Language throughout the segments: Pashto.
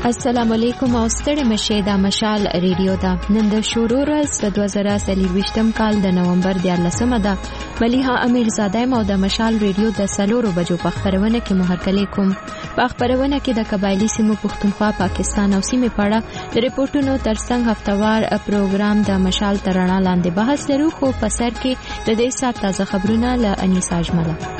السلام علیکم او ستړي مشه دا مشال ریډیو دا نن د شروع ورځ د 2023 کال د نومبر 14مه ده. ملیحه امیرزاده مو د مشال ریډیو د سلورو بجو په خبرونه کې محرکلی کوم. په خبرونه کې د قبایلی سیمو پښتونخوا پاکستان او سیمې په اړه د ریپورتونو ترڅنګ هفتوار پروګرام د مشال ترانه لاندې بحث لرو، خو په سر کې د دې سات تازه خبرونه له انیسا اجمله.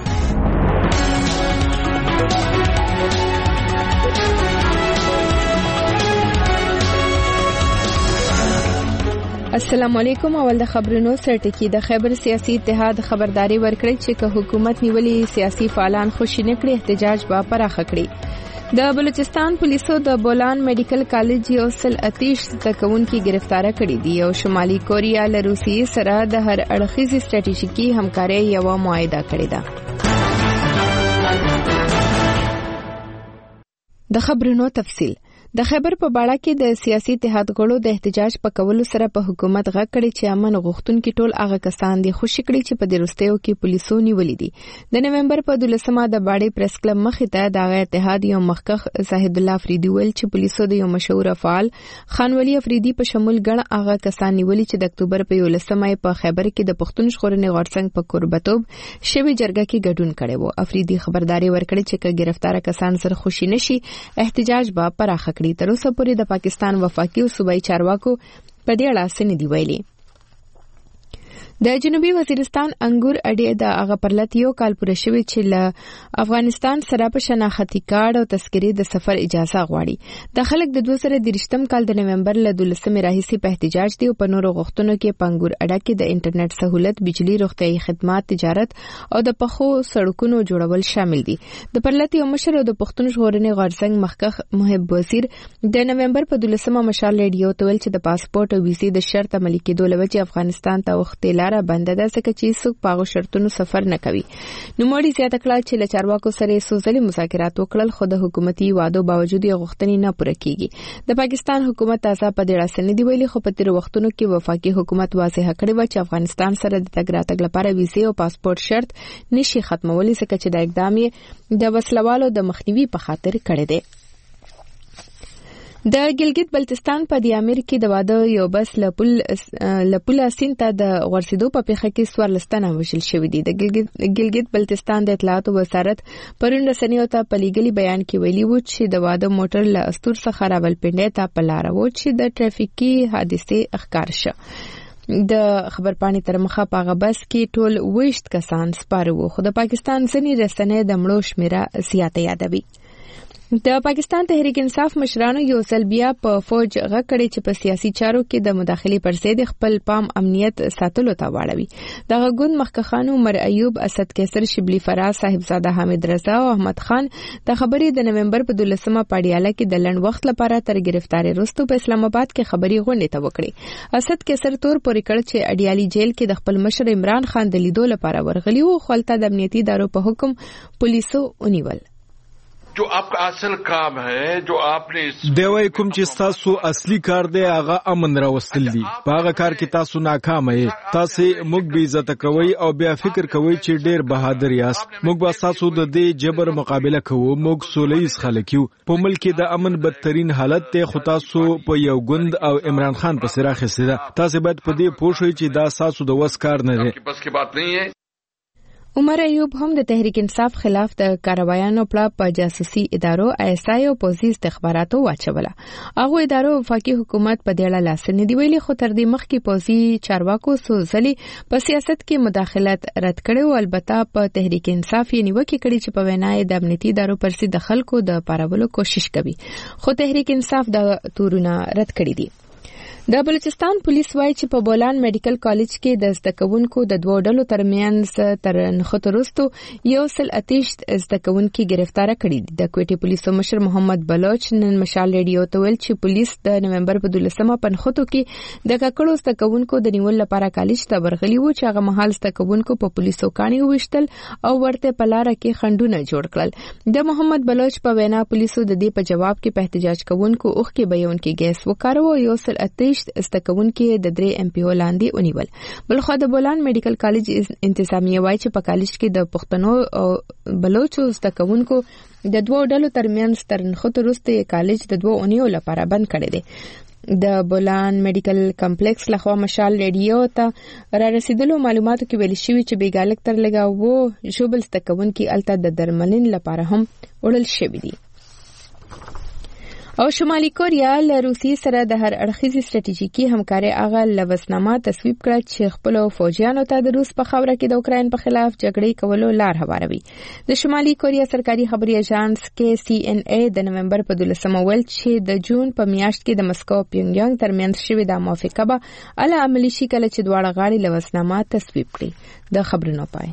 السلام علیکم. اول د خبرونو سرټکی د خیبر سیاسي اتحاد خبرداري ورکړي چې که حکومت نیولي سیاسي فعالان خوشی نه کړي احتجاج به پراخ کړي. د بلوچستان پولیسو د بولان میډیکل کالج یو سل اتیش تکونکي گرفتار کړي دي او شمالي کوریا له روسیې سره د هر اړخیزي سټریټیژیکي همکارۍ یو معاهده کړې ده. د خبرونو تفصیل. د خیبر په باړه کې د سیاسي اتحاد غړو د احتجاج په کولو سره په حکومت غږ کړي چې امن غوښتونکي ټول هغه کسان دي خوشی کړي چې په دروستیو کې پولیسو نیولې دي. د نومبر په 12مه د باړې پریس کلب مخې ته د اتحاد یو مخکخ زاهد الله افریدي ویل چې پولیسو د یو مشهور فعال خان ولی افریدي په شمول ګڼ هغه کسان نیولې چې د اکتوبر په 11مه په خیبر کې د پښتون ژغورنې غورځنګ په قربتوب شوی جرګه کې ګډون کړي وو. افریدي خبرداري ورکړي چې که گرفتار کسان سره خوشی نشي احتجاج به پراخ کړي. تر اوسه پورې د پاکستان وفاقي او صوبایي چارواکو په دې اړه څه نه دی ویلي. د جنوبي وزیرستان انګور اډې د هغه پرلط یو کال پوره شوی چې له افغانستان سره په شناختی کارت او تذکرې د سفر اجازه غواړي. د خلک د 2023 کال د نومبر له 12مې راهیسې په احتجاج دی او په نورو غوښتنو کې په انګور اډه کې د انټرنیټ سہولت، بجلی، روغتیايي خدمات، تجارت او د پخو سړکونو جوړول شامل دي. د پرلط یو مشر او د پښتون ژغورنې غورځنګ مخکخ محب وزیر د نومبر په 12مه مشال ریډیو ته ویل چې د پاسپورت او ویزې د شرط عملي کېدو لوجه افغانستان ته وختي بنده ده ځکه چې څوک په هغو شرطونو سفر نه کوي. نوموړي زیاته کړه چې له چارواکو سره څو ځلې مذاکرات وکړل خو د حکومتي وعدو باوجود یې غوښتنې نه پوره کیږي. د پاکستان حکومت تازه په دې اړه څه نه دی ویلي، خو په تیر وختونو کې وفاقي حکومت واضح کړی و چې افغانستان سره د تګ راتګ لپاره ویزې او پاسپورت شرط نشي ختمولی ځکه چې د اقدام یې د وسلوالو د مخنیوي په خاطر کړی دی. د ګلګت بلتستان په دیامیر کې د واده یو بس لپوله سین ته د غورځېدو په پیښه کې 14 تنه وژل شوي دي. د ګلګت بلتستان د اطلاعاتو وزارت پرون رسنیو ته په لیږلي بیان کې ویلي و چې د واده موټر له استور څخه راولپنډۍ ته په لاره و چې د ټرافیکي حادثې ښکار شه. د خبرپاڼې تر مخه په هغه بس کې ټول 20 کسان سپاره وو، خو د پاکستان ځینې رسنۍ د مړو شمیره زیاته یادوي. د پاکستان تحریک انصاف مشرانو یو ځل بیا په فوج غږ کړی چې په سیاسي چارو کې د مداخلې پر ضد خپل پام امنیت ساتلو ته واړوي. دغه ګوند مخکخانو عمر ایوب، اسد کیسر، شبلی فراز، صاحبزاده حامد رضا او احمد خان د خبرې د نومبر په 12مه پاډیاله کې د لنډ وخت لپاره تر گرفتاری وروسته په اسلام آباد کې خبري غونډه ته وکړي. اسد کیسر تور پورې کړ چې اډیالي جیل کې د خپل مشر عمران خان د لیدو لپاره ورغلی وو، خو البته د امنیتي ادارو په حکم پولیسو ونیول. جو आपका اصل کام ہے جو आपने دوی کوم چې تاسو اصلي کار دی هغه امن راوستل دي. په هغه کار کې تاسو ناکام یې. تاسو موږ به عزت کوي او بیا فکر کوي چې ډیر بهادر یاست. موږ به تاسو د دې جبر مقابله کوو. موږ سولهیز خلک یو. په ملک کې د امن بدترین حالت ته خو تاسو په یو ګوند او عمران خان په سر اخیسته ده. تاسو باید په دې پوه شئ چې دا تاسو د وس کار نه دی. بس کی بات نہیں ہے. عمر ایوب هم د تحریک انصاف خلاف د کاروایانو په جاسوسي ادارو ایسای او پوزي استخباراتو واچوله. هغه ادارو وفاقي حکومت په دې اړه لاس نه دی ویلي، خو تر دې مخکې پوزي چارواکو څو ځلې په سیاست کې مداخلت رد کړي او البته په تحریک انصاف یې نیوکه کړې چې په وینا یې د امنیتي ادارو پر ضد د خلکو د پارولو کوشش کوي، خو تحریک انصاف د تورونه رد کړي دي. د بلوچستان پولیس وایي چې په بولان میډیکل کالج کې د زده کوونکو د دوه ډلو ترمنځ تر نښتو وروسته یو سل اتیش زده کوونکي گرفتار کړي دي. د کوټې پولیسو مشر محمد بلوچ نن مشال ریډیو ته ویل چې پولیس د نومبر په 12مه په نښتو کې د ککړو زده کوونکو د نیول لپاره کالج ته ورغلي وو چې هغه مهال زده کوونکو په پولیسو کاڼي وویشتل او ورته په لاره کې خنډونه جوړ کړل. د محمد بلوچ په وینا پولیسو د دې په جواب کې په احتجاج کوونکو اوښکې بهیونکي ګیس وکاروه او یو سل اتیش 23 زدهکوونکي د 3 MPO لاندې ونیول. بلخو د بولان میډیکل کالج انتظامیه وایي چې په کالج کې د پښتنو او بلوچو زدهکوونکو د دوه ډلو ترمنځ تر نښته وروسته کالج د 2 اونیو لپاره بند کړی دی. د بولان میډیکل کمپلیکس لخوا مشال ریډیو ته را رسیدلو معلوماتو کې ویل شوی چې بیګالک تر لګاو ژوبل زدهکوونکي الته د درملنې لپاره هم وړل شوی دي. او شمالي کوریا له روسي سره د هر اړخیزي ستراتیژیکي همکاري هغه لوسنامه تصویب کړه چې خپل فوجیانو ته د روس په خاوره کې د اوکراین په خلاف جګړې کولو لار هواروي. د شمالي کوریا سرکاري خبري اژانس KCNA د نومبر په 12 ویل چې د جون په میاشت کې د مسکو او پیونګیانګ ترمنځ شوې د موافقه به اله عملي شي کله چې دواړه غاړې لوسنامه تصویب کړي. د خبرونو پای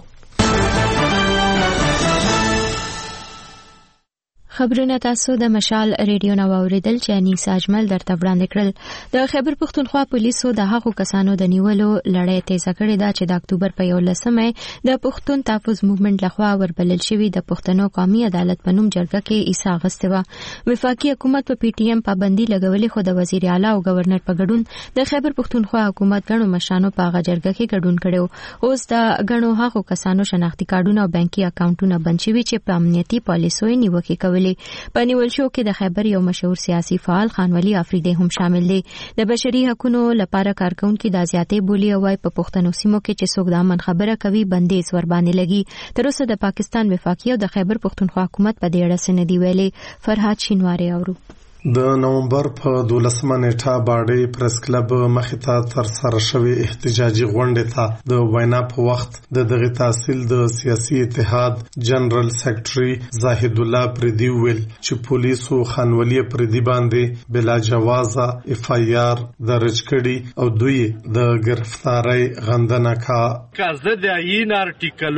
خبرونه تاسو د مشال ریډیو نو اوریدل چې انیسا اجمل درته وړاندې کړل. د خیبر پښتونخوا پولیسو د هغو کسانو د نیولو لړۍ تیزه کړې ده چې د اکتوبر په 11مه د پښتون تحفظ موومېنټ لخوا وربلل شوی د پښتنو قومي عدالت په نوم جرګه کې ایسا غسته و. وفاقي حکومت په PTM پابندي لګولې خو د وزیر اعلی او گورنر په ګډون د خیبر پښتونخوا حکومت غنو مشانو په هغه جرګه کې ګډون کړو. اوس د غنو هغو کسانو شناختی کارتونه او بانکي اکاونټونه بند شوي چې په امنیتي پالیسیو نیوکه کوي. په نیول شو کې د خیبر یو مشهور سیاسي فعال خان ولی افریدی هم شامل دي. د بشري حقوقو لپاره کارکونکو د ازیاتې بولی او په پښتنو سیمو کې چې څوک د امن خبره کوي بندیز ور باندې لګي. تر اوسه د پاکستان وفاقي او د خیبر پښتونخوا حکومت په دې اړه سندې ویلي. فرهاد شینواری اورو. د نومبر په 12مه نیټه باډي پریس کلب مخته تر سره شوی احتجاجي غونډه ته د وینا په وخت د دغه تحصیل د سیاسي اتحاد جنرال سیکریټري زاهد الله پردي ویل چې پولیسو خانولي پردي باندې بلا جوازه FIR درج کړي او دوی د گرفتاری غندنه کازه د این آرټیکل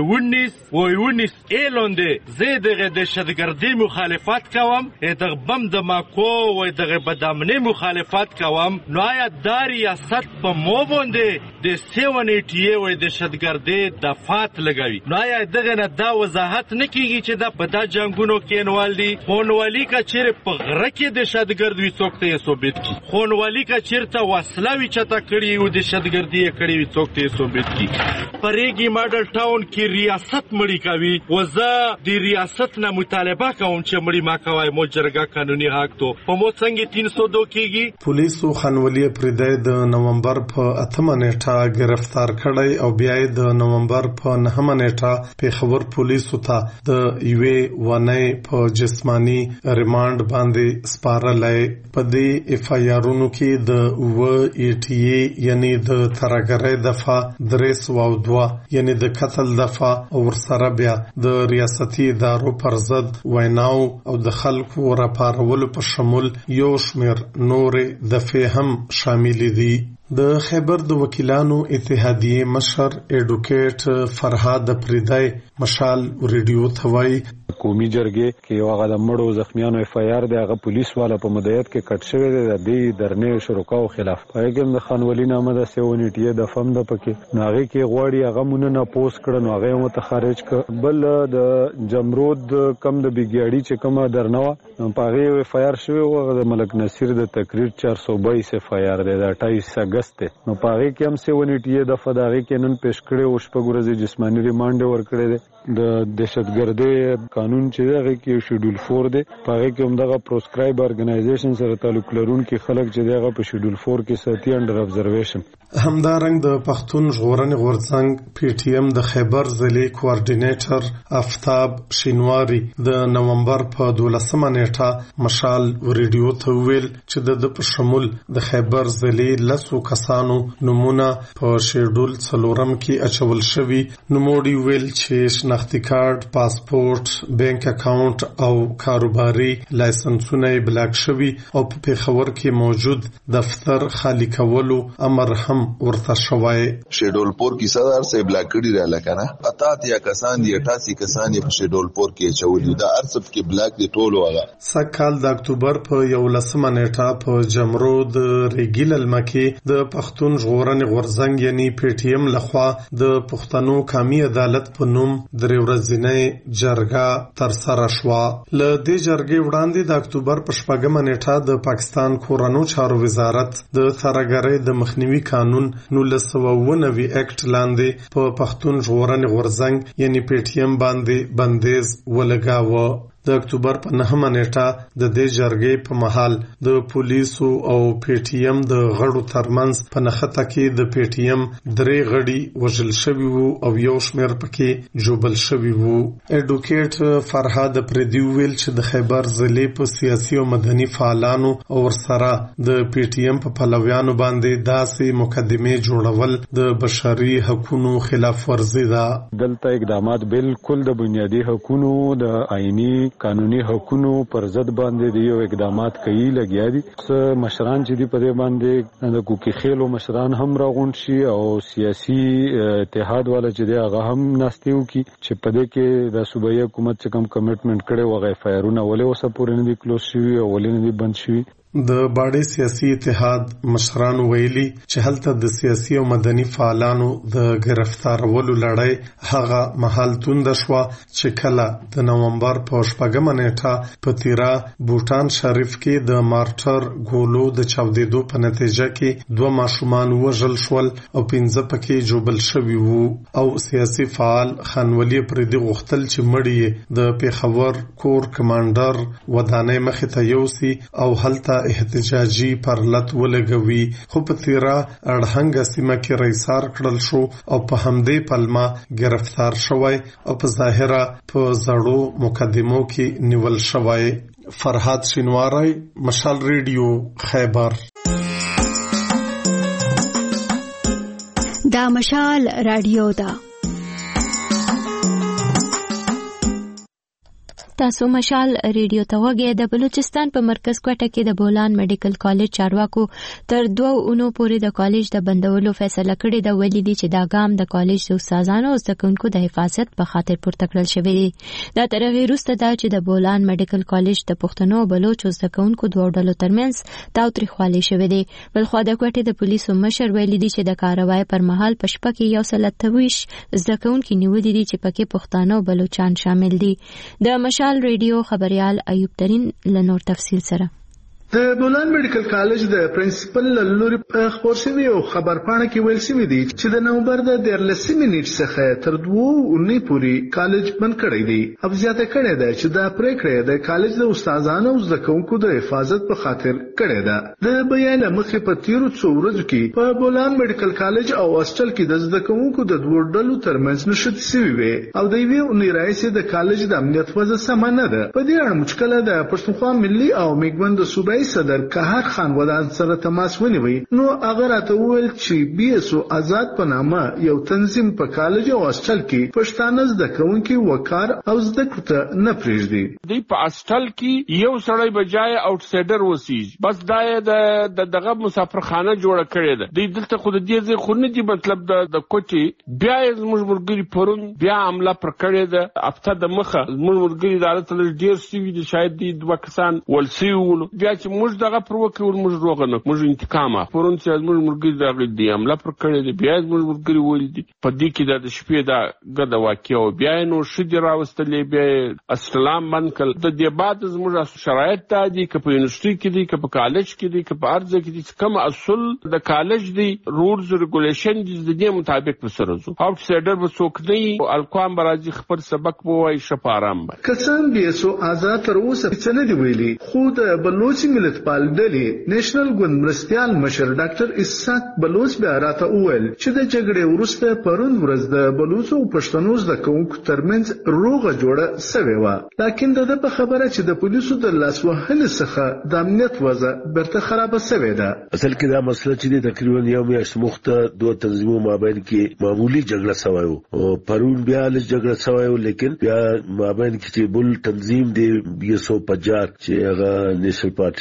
19 اعلانده زه دغه دهشتګردي مخالفت کوم دغه بم د ماکو وای دغه بدامنی مخالفت کوم. نو آیا د ریاست په مو باندې د 780 وای دهشتګردي دفات لګوي. نو آیا دغه نه دا وضاحت نکېږي چې دا په دا جنگونو کې انوال دي. خونوالي کا چیرې په غره کې دهشتګرد وي څوک ته ثابت کی. خونوالي کا چیرته وسلوي چتا کړی او دهشتګردي کړی وي څوک ته ثابت کی. پرېږي ماډل ټاون کې ریاست مړی کوي. وزه د ریاست نه مطالبه کوم چې مړی ما کوي مو جرګه قانوني حق تو په مو څنګه 302 کېږي. پولیسو خانولي پردی د نومبر په 8مه نیټه گرفتار کړی او بیا د نومبر په 9مه نیټه پیښور پولیسو ته د یوې ونې په جسمانی ریماند باندې سپارلای. په دې FIR-ونو کې د ETA یعنی د ترګرۍ دفعه 302 یعنی د قتل دفعه او ورسره بیا د ریاستي ادارو پر ضد ویناو او د خلکو راپارولو په شمول یو شمیر نورې دفعې هم شامل دي. د خیبر د وکیلانو اتحادیه مشر ایډوکیټ فرهاد پریدای مشال ریډیو ثوای قومي جرګې کې یو هغه د مړو زخمیانو FIR دی هغه پولیس والا په مدیریت کې کټ شوی دی د دې درنې شروکاو خلاف پایګم د خانولی نامه د 780 د فم د پکې ناغي کې غواړي هغه مونږ نه پوسټ کړه نو هغه مت خارج ک بل د جمرود کم د بیګیاړي چې کومه درنوا په هغه FIR شوی او د ملک نصیر د تقریر 422 FIR دی د 28 اگست نو په هغه کې هم 780 د فداغي کې نن پیش کړي او شپږ جسمانی ریماند ورکړي دي د دهشتګردي قانون چې هغه کې شیډول 4 دی په هغه کې هم دغه پروسکرایب ارګنایزیشن سره تعلق لرونکي خلک چې دغه په شیډول 4 کې ساتي انډر ابزرویشن. همدارنګ د پښتون ژغورنې غورځنګ PTM د خیبر ضلع کوارډینیټر آفتاب شینواری د نومبر په 12مه نیټه مشال ریډیو ته ویل چې د په شمول د خیبر ضلع لسو کسانو نمونه په شیډول 4 کې اچول شوی. نوموړي ویل چې شناختی کارت، پاسپورت، بانک اکاونټ او کاروباري لایسنسونه بلاک شوی او په پیښور کې موجود دفتر خالی کولو امر هم ورته شوی. شیډول 4 کې صدر سے بلاک کړي را لکنه اتا یا کسان دي 88 کسان په شیډول 4 کې چولې دا ارسب کې بلاک دي ټول وغه. سکهال د اکتوبر په 11مه نیټه په جمرود ریګیل المکی د پښتون ژغورنې غورځنګ یعنی PTM لخوا د پښتنو قومي عدالت په نوم درې ورځې جرګه تر سره شوه. له دې جرګې وړاندې د اکتوبر په 4 نیټه د پاکستان کورنو چارو وزارت د ترهګرۍ د مخنیوي قانون 1990 اکټ لاندې په پښتون ژغورنې غورځنګ یعنی پی ټی ایم باندې بندیز ولګاوه. د اکتوبر په 9 نیټه د دې جرګې په محل د پولیسو او پی ټی ایم د غړو ترمنځ په نخته کې د پی ټی ایم 3 غړي وژل شوي وو او یو شمېر پکې جوبل شوي وو. اډوکیټ فرهاد پردي ویل چې د خیبر ضلع په سیاسي او مدني فعالانو او ورسره د پی ټی ایم په پلویانو باندې داسې مقدمه جوړول د بشري حقوقو خلاف ورزي ده. دلته اقدامات بالکل د بنیادی حقوقو د آئینی قانوني حقوقو پر ضد باندې دی یو اقدامات کوي لګیا دي. مشران چې دی په دې باندې د کوکي خېلو مشران هم راغونډ شي او سیاسي اتحاد والا چې دی هغه هم ناستیو کی چې په دې کې د صوبایي حکومت څخه کم کمټمنټ کړي وغه فایرونه ولې وسه پورې نه دي کلوز شوی او ولې نه دي بند شوی. د باډي سیاسي اتحاد مشران ویلي چې هلته د سیاسي او مدني فعالانو د گرفتارولو لړۍ هغه محل توند شو چې کله د نومبر په 4 نیټه په تیرا بوټان شریف کې د مارټر ګولو د چاودیدو په نتیجه کې 2 ماشومان وژل شول او 15 پکې جوبل شوي وو او سیاسي فعال خانولي پردي غوښتل چې مړی د پیښور کور کمانډر ودانۍ مخې ته یوسي او هلته احتجاجي پرلط ولګوي. خو په تیرا اړهنګ سیمه کې رئیسار کړل شو او په همدې پلمه گرفتار شوی او په ظاهره په زړو مقدمو کې نیول شوی. فرهاد شینواری، مشال ریډیو، خیبر. دا مشال رادیو دا. تاسو مشال ریډیو ته وګورئ. د بلوچستان په مرکز کوټه کې د بولان میډیکل کالج چارواکو تر 2 اونو پورې د کالج د بندولو فیصله کړې ده. ولې دي چې دا ګام د کالج د استادانو او زدهکوونکو د حفاظت په خاطر پورته کړل شوی دی. دا تر هغې وروسته ده چې د بولان میډیکل کالج د پښتنو او بلوچو زدهکوونکو دوه ډلو ترمنځ تاوتریخوالی شوی دی. بلخوا د کوټې د پولیسو مشر ویلي دي چې د کاروای پر مهال په شپه کې 123 زدهکوونکي نیولي دي چې پکې پښتانه او بلوچان شامل دي. د مشال ریډیو خبريال ایوب ترين لنور تفصیل سره. د بولان میډیکل کالج د پرنسپل لوري په خبر شوی او خبرپاڼه کې ویل شوی دی چې د نومبر د 13 نیټ څخه تر 2 اونۍ پورې کالج بند کړی دی. او زیاته کړی دی چې دا پریکړه د کالج د استادانو او زدهکوونکو د حفاظت په خاطر کړی ده. د بیان مخې په تیرو څو ورځو کې په بولان میډیکل کالج او هاسټل کې د زدهکوونکو د دوه ډلو ترمنځ نشټ شوی وي او د یوې اونۍ راځي د کالج د امنیت وضع سم نه ده. په دې اړه مشکله د پښتونخوا ملي او میګوند صوبایي صدر قهر خان ودان سره تماس ونیوي. نو هغه راته وویل چې بي اس او آزاد په نامه یو تنظیم په کالج او هاسټل کې پښتانه زدهکوونکي وکړ او زده کړه نه پریږدي. دی په هاسټل کې یو سړی بجای آوټسایډر وسیږي. بس دا دغه مسافرخانه جوړه کړې ده. دی دلته خو د دې ځای خو نه دي مطلب د کوټي بیا زموږ مرګري پرون بیا عمله پر کړې ده. هفته د مخه زموږ مرګري عدالت ډیر سوي دي شاید دی 2 کسان ولسی ول بیا چې موږ دغه پر وکول موږ روغه نه موږ انتقام پرون چې موږ مرګري دغه دی عمله پر کړې ده. بیا موږ مرګري ول دي په دې کې د شپې دا غدا واقعو بیا نو شدي راوستلې بیا اسلام منکل د دې بعد زموږ شرایط ته دي که په یونیورسيټي کې دي که په کالج کې دي که په ارزه کې دي کوم اصول د کالج دي رولز ریګولیشن دي د دې مطابق وسرزو. آوټسایډر به څوک نه الکوام برازي خپل سبق وای شپارم کسان بي اس او آزاد تر اوسه څه نه دی ویلي. خو د بلوچ ملت ډلې نېشنل ګوند مرستيال مشر ډاکټر اسحاق بلوچ بیا راته وویل چې د جګړې وروسته پرون ورځ د بلوچو او پښتنو زدهکوونکو ترمنځ روغه جوړه سوې وه. لکن د په خبره چې د پولیسو د لاس وهلو څخه د امنیت وضع برته خرابه سوې ده. اصل کې دا مسله چې تقریبا یو میاشت مخته دوه تنظیمونو مابین کې معمولی جګړه شوی او پرون بیا لږ جګړه شوی لیکن بیا مابین کې چې بل تنظیم دی 250 چې هغه نېشنل پارټي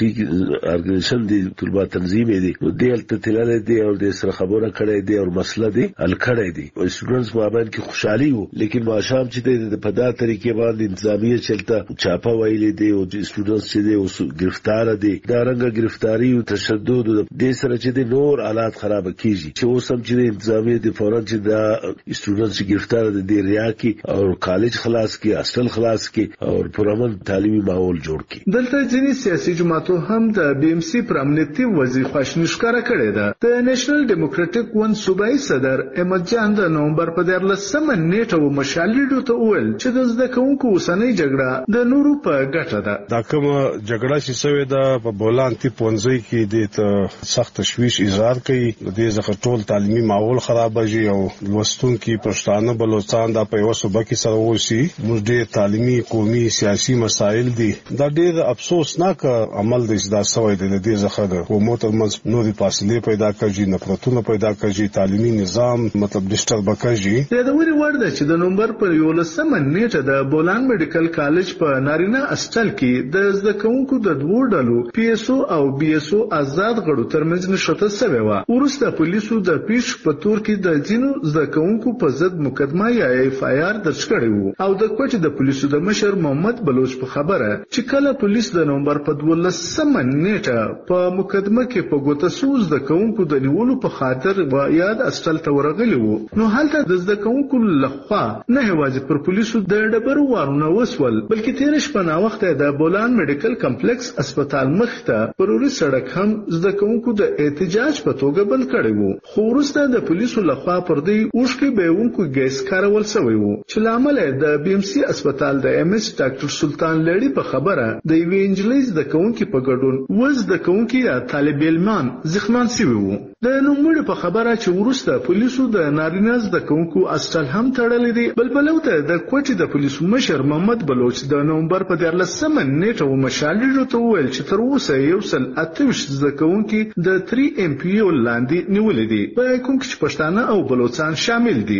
ترافیک ارګنیزیشن دی طلبه تنظیم دی نو دلته تلل دی او د سره خبره کړې دی او مسله دی حل کړې دی او سټوډنټس مابین کې خوشحالي وو لیکن ماشام چې د په دا طریقې باندې انتظامیه چلتا چاپه ویلې دی او سټوډنټس چې دی او گرفتار دی دا رنګه گرفتاری او تشدد د سره چې د نور حالات خراب کیږي چې اوسم چې انتظامیه د فورن چې دا سټوډنټس گرفتار دي ریا کی او کالج خلاص کی هاستل خلاص کی او پرامن تعلیمي ماحول جوړ کی دلته ځینې سیاسي جماعتو هم د بي ام سي پر امنیتي وضعیت خوشنشکاره کړې ده د نېشنل ډیموکراټک ون صوبایي صدر احمد جان د نومبر په 14 نیټه و مشالېډو ته وویل چې د زده کوونکو اوسنۍ جګړه د نورو په ګټه ده دا کوم جګړه چې سوې ده په بولان تی پونځي کې د سخت تشويش اظهار کوي د دې ځخه ټول تعلیمي ماحول خرابږي او لوستونکو پښتانه بلوچستان د په یو صوبه کې سره وسی موږ ډېر تعلیمي قومي سیاسي مسایل دي دا ډېر افسوسناک عمل دی دا سوې د دې ځخه د حکومت ترمنځ نوري فاصله پیدا کوي نفرتونه پیدا کوي تعلیمي نظام مطلب ډیسټرب کوي د وری ورده چې د نومبر پر 11 نیټه د بولان میډیکل کالج په نارینه اسټل کې د زده کوونکو د دوه ډلو پی اس او او بی اس او آزاد غړو ترمنځ نشته سوي و ورسته پولیسو د پیش په تور کې د ځینو زده کوونکو په ضد مقدمه یا اف آی آر درج کړی وو او د کوچ د پولیسو د مشر محمد بلوچ په خبره چې کله پولیس د نومبر په 12 نیټه په مقدمه کې په ګوته سوز د کوونکو د نیولو په خاطر و یاد اسټل ته ورغلی وو نو هلته د زده کوونکو لخوا نه یوازې پر پولیسو د ډبرو وارونه وسول بلکې تیر شپه نا وخت د بولان میډیکل کمپلیکس هسپتال مخته پروري سړک هم زده کوونکو د احتجاج په توګه بند کړی وو خو وروسته د پولیسو لخوا پر دې اوښکې بهونکو ګیس کارول شوی وو چې لامل د بي ام سي هسپتال د ام اس ډاکټر سلطان لړی په خبره د ایوینجلیز د کوونکو په ګډون وز د کوونکو یا طالب علمان زخمان شوی وو د نوموړي په خبره چې وروسته پولیسو د نارینه د کوونکو اسټل هم تړلې دي بلبلو ته د کوټې د پولیسو مشر محمد بلوچ د نومبر په 14 نیټه و مشالېډو ته وویل چې تر اوسه یو سل 28 زده کوونکي د 3 ام پی او لاندې نیولې دي په کوم کې پښتانه او بلوچستان شامل دي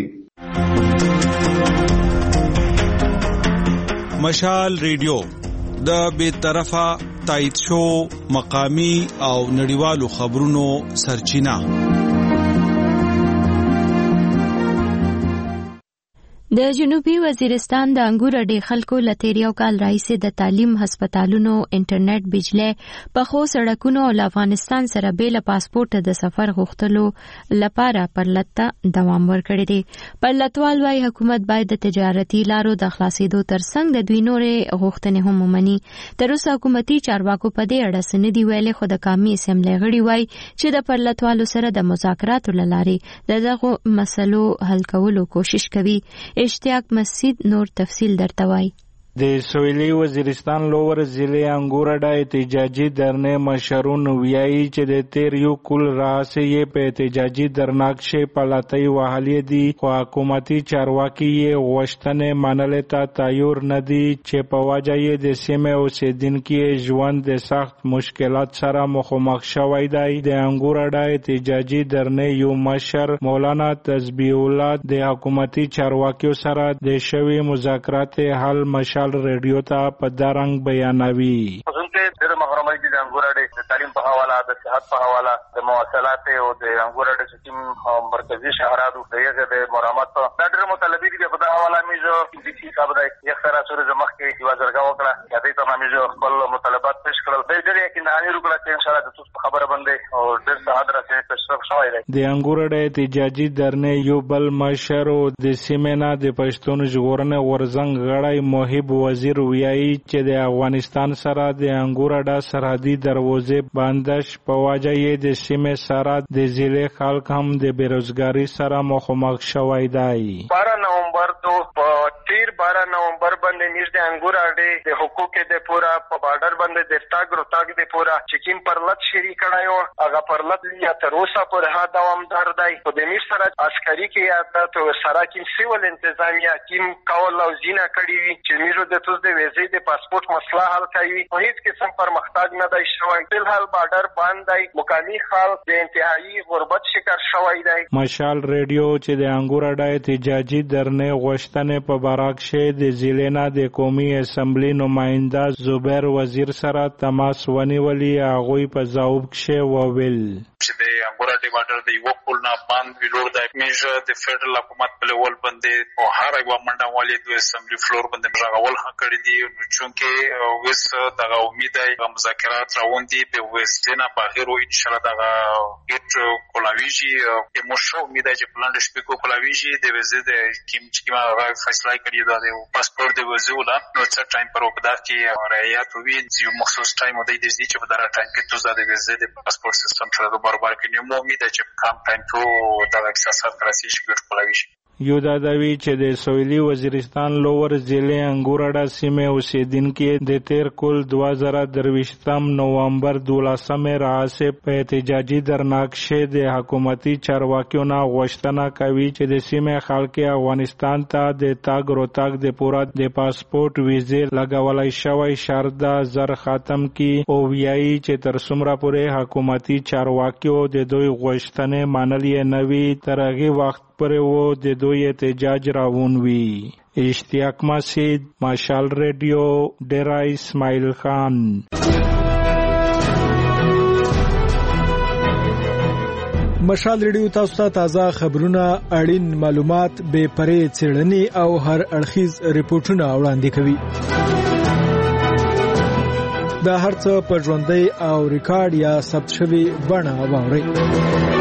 مشال ریډیو د بیطرفه تایید شو مقامی او نړیوالو خبرونو سرچینه د جنوبي وزیرستان د انګور اډې خلکو لتیریو کال راځي د تعلیم هسپتالونو انټرنیټ بجلی په خو سړکونو او افغانستان سره بیل پاسپورت د سفر غوښتلو لپاره پرلطه دوام ورکړي دي پرلطوال وايي حکومت باید د تجارتي لارو د خلاصېدو ترڅنګ د دوی نورې غوښتنې هم ومني تر اوسه حکومتي چارواکو په دې اړه څه نه دي ویلي خو د قومي اسمبلی غړي وايي چې د پرلطوالو سره د مذاکراتو له لارې دغه مسلو حل کولو کوشش کوي اشتیاق مسجد نور تفصیل درته وایي د سویلي وزیرستان لوور ضلع انګور اډه احتجاجي درنه مشرون ویایي چې د تیر یو کل راځي په احتجاجي درناکشه پلاتای وحالي دي خو حکومتي چارواکي غوښتنه منلې ته تیار نه دي چې په واجه د سیمه اوسیدونکو ژوند د سخت مشکلات سره مخامخ شوی دی د انګور اډه احتجاجي درنه یو مشر مولانا تسبیح الله د حکومتي چارواکیو سره د شوی مذاکرات حل مشال ریډیو ته په دارنګ بیانوي د محرمۍ د انګور اډې د تعلیم په حواله د صحت په حواله د مواصلات او د انګور اډې سیستم مرکزی شهراتو دغه د مرامت د ډېر مطالبه دي په دغه حواله میجو د سی صاحب د یو سره سره زمخ کې یو ځرګه وکړه چې دې ته میجو خپل مطالبات پیش کړل د دې کې نه انیر وکړه چې ان شاء الله د تاسو خبره باندې او ډېر ساده راځي تشرف شوی دی د انګور اډې احتجاجي درنه یو بل مشر او د سیمنا د پښتون ژغورنې ورزنګ غړی محب وزیر ویایي چې د افغانستان سره د انګور اډه سرحدي دروازې بندش په واجه د سیمې سره د ضلع خلک هم د بیروزګاری سره مخامخ شوی دی 12 نومبر تیر 12 نومبر باندې نږدې انګور اډې د حقوق د پورا په بارډر باندې د تاګ روتاګ د پورا چکیم پرلط شری کړایو هغه پرلط یا تر اوسه پر ها دوامدار دی په دې میر سره عسکري کې یا ته سره کې سیول انتظامیه کیم کول او زینا کړی وي چې میرو د توس د ویزې د پاسپورت مسله حل کوي په هیڅ قسم پرمختګ نه دی شوی بل حال بارډر باندې دی مقامی خلک د انتهایی غربت شکار شوی دی مشال ریډیو چې د انګور اډه احتجاجي درنه غوښتنې په باراکشه د ضلع د قومي اسمبلی نماینده زبیر وزیر سره تماس ونیولی. هغوی په ځواب کې وویل چې د انګورا د بارډر د یو پل نه باندې ویلور د میجر د فدرال حکومت په لول باندې او هر یو منډه والی د اسمبلی فلور باندې راغول کړی دی. چونکه وس دغه امید دی مذاکرات روان دي په وسټینا په غیرو ان شاء الله دغه هیڅ کولاویجی په مشو امید چې پلان شپې کولاویجی د وزید کیم چې ما فیصله کړی دا د پاسپورت د وزولا نو څه ټایم پر وکړه چې رعایت وي چې مخصوص ټایم د دې چې په دغه ټایم کې توزه د وزید پاسپورت سیستم سره برابر کړي. مو امید چې کم ټایم ته د اکساسات راسي شي ګټ کولاویجی. یو دا دوی چې د سویلي وزیرستان لوور ضلع انګورډا سیمه اوسیدونکو د تیر کل 2023 نومبر 12 راځي په احتجاجي درناکشه د حکومتي چارواکیو نه غوښتنه کوي چې د سیمه خلک افغانستان ته د تاګ روتاګ د پورا د پاسپورت ویزه لګولای شوی شرط زر ختم کی او ویایي چې تر څومره پورې حکومتي چارواکیو د دوی غوښتنې منلې نه وي تر هغه وخت پر و د دوی احتجاج راوون وی. اشتیاق مسید، مشال ریډیو، ډیرا اسماعیل خان. مشال ریډیو تاسو ته تازه خبرونه، اړین معلومات، بے پرې څېړنې او هر اړخیز ریپورتونه وړاندې کوي. دا هرڅه په ژوندۍ او ریکارډ یا ثبت شوی بڼه واورئ.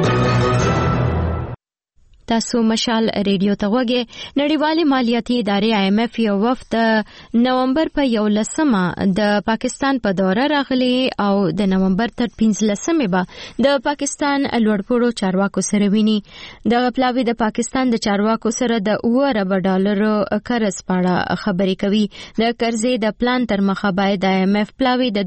تاسو مشال ریډیو ته وګورئ. نړیوالې مالیاتي ادارې IMF یو وفد نومبر په 11 د پاکستان په دوره راغلي او د نومبر تر 15 به د پاکستان لوړپوړو چارواکو سره ویني. د پلاوی د پاکستان د چارواکو سره د $2 ارب قرض پاړه خبرې کوي. د قرضې د پلان تر مخه باید IMF پلاوی د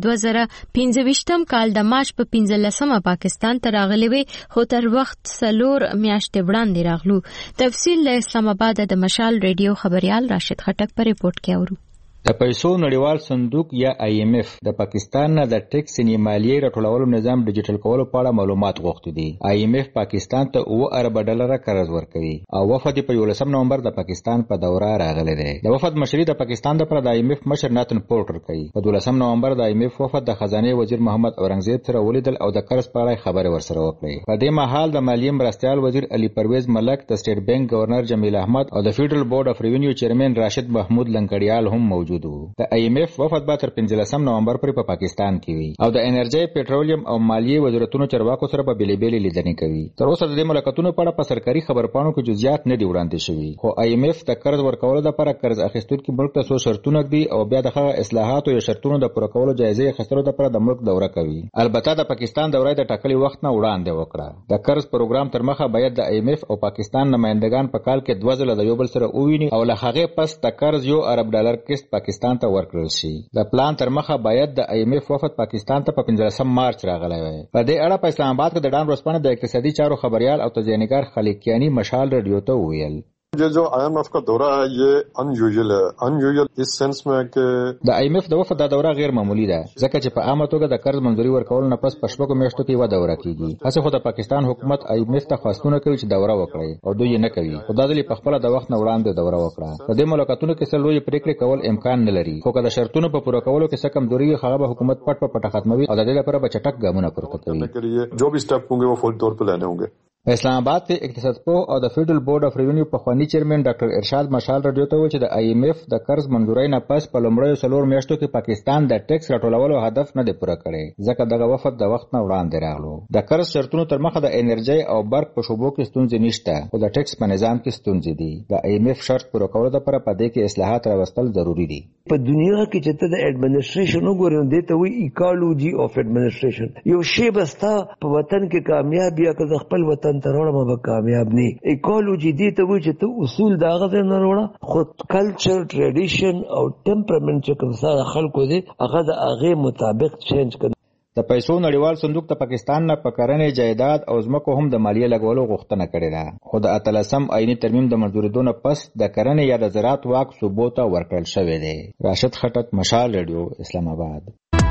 2025 کال د مارچ په 15 پاکستان ته راغلي وي، خو تر وخت 4 میاشتې وړاندې راغلو. تفصیل له اسلام آباد د مشال ریډیو خبريال راشد خټک پر ریپورت کې اورو. د پیسو نړیوال صندوق یا IMF د پاکستان نه د ټیکس یعنی مالیې راټولولو نظام ډیجیټل کولو په اړه معلومات غوښتي دي. IMF پاکستان ته $2 ارب قرض ورکوي او وفد په 11 نومبر د پاکستان په دوره راغلی دی. د وفد مشري د پاکستان د پر د IMF مشر ناتن پورټر کوي. په 12 نومبر د IMF وفد د خزانه وزیر محمد اورنګزیب سره ولیدل او د قرض په اړه خبرې ورسره وکړې. په دې مهال د مالیې مرستيال وزیر علي پرویز ملک، د سټیټ بانک گورنر جمیل احمد او د فیډرل بورډ اف ریوینیو چیرمن راشد محمود لنګړیال هم موجود وو. د IMF وفد به تر 15 نومبر پورې په پاکستان کې وي او د انرژي، پېټرولیم او مالیې وزارتونو چارواکو سره په بیلې لیدنې کوي. تر اوسه د دې ملاقاتونو په اړه په سرکاري خبرپاڼو کې جزئیات نه دي وړاندې شوي، خو IMF د قرض ورکولو لپاره قرض اخیستونکو ملک ته څو شرطونه دي او بیا د هغه اصلاحات او شرطونو د پوره کولو جایزه اخیستلو لپاره د ملک دوره کوي. البته د پاکستان دوره د ټاکلي وخت نه وړاندې وکړه. د قرض پروګرام تر مخه باید د IMF او پاکستان نمائندگان په کال کې 2 ځله د یو بل سره وویني او له هغه پس د قرض $1 ارب قسط پاکستان ته ورکړل شي. د پلان تر مخه باید د IMF وفد پاکستان ته په 15 مارچ راغلی وي. په دې اړه په اسلام آباد کې د ډان ورسپانه د اقتصادي چارو خبريال او تجزیه‌نګار خلیق کیانی مشال ریډیو ته ویل. ये जो IMF का दौरा है ये अनयूजुअल है. अनयूजुअल इस सेंस में कि د IMF د وفد د دوره غیر معمولی ده ځکه چې په عامه توګه د قرض منځوري ورکول نه پس په شپږو میاشتو کې و دوره کیږي. هڅه خو د پاکستان حکومت IMF ته خواستونه کوي چې دوره وکړي او دوی یې نه کوي. خدای دې په خپل د وخت نه وړاندې دوره وکړه. په دې ملاقاتونو کې څه لوی پریکړې کول امکان نه لري، خو که د شرطونو په پوره کولو کې څه کمزوري هغه به حکومت پټ ختموي او د دې لپاره به چټک ګامونه پورته کوي. जो भी स्टेप होंगे वो फौरी तौर पे लेने होंगे. اسلام آباد کې اقتصاد پوه او د فیډرل بورډ اف ریوینیو په خواني چیرمن ډاکټر ارشاد مشال رادیو ته ویل چې د IMF د قرض منځورۍ نه پس په لومړیو 4 میاشتو کې پاکستان د ټیکس راټولولو هدف نه دی پوره کړی ځکه دغه وفد د وخت نه وړاندې راغلو. د قرض شرطونو تر مخه د انرژي او برق په شوبو کې ستونزې نشته، خو د ټیکس په نظام کې ستونزې دي. د IMF شرط پوره کولو لپاره په دې کې اصلاحات راوستل ضروری دي. په دنیا کې چې ته د اډمنسټریشن وګورې نو دته وی ایکالوجي اف اډمنسټریشن. یو شی بستا په وطن کې کامیاب یا که خپل وطن ته وروړم به کامیاب نه. ایکالوجي دې ته وی چې ته اصول دا غوښنه نه وروړه، خو کلچر، ټریډیشن او ټمپرامنت چې کوم څه خلکو دي هغه د هغه مطابق چینج کړي. د پیسو نړیوال صندوق د پاکستان نه په کرنې، جایداد او ځمکو هم د مالیې لګولو غوښتنه کړې ده، خو د 18 آئینی ترمیم د منظوریدو نه پس د کرنې یا د زراعت واک صوبو ته ورکړل شوی دی. راشد خټک، مشال ریډیو، اسلام آباد.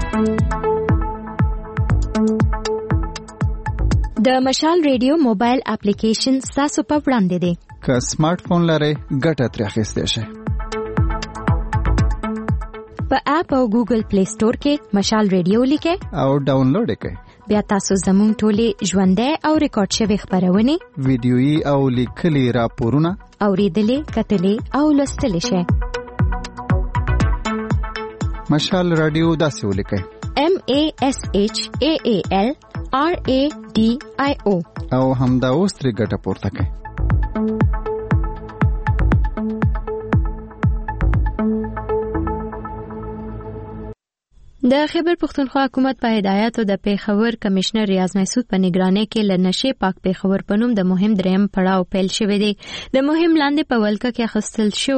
د مشال ریډیو موبایل اپلیکیشن تاسو په وړاندې دی. که سمارټ فون لرئ ګټه ترې اخیستی شئ. په اپ او ګوګل پلی سٹور کې مشال ریډیو لیکه او ډاونلوډ کړئ. بیا تاسو زموږ ټولې ژوندۍ او ریکارډ شوی خبرونه ویډیويي او لیکلي راپورونه اوریدلې کتلې او لوستلې شئ. مشال رادیو داسې ولیکئ MASHAAL RADIO او همدا اوس ترې ګټه پورته کړئ. د خیبر پختونخوا حکومت په هدایت د پیښور کمشنر ریاض محسود په نگرانۍ کې لنشې پاک پیښور په نوم د مهم دریم پړاو پیل شوی دی. د مهم لاندې په ولکه کې اخیستل شو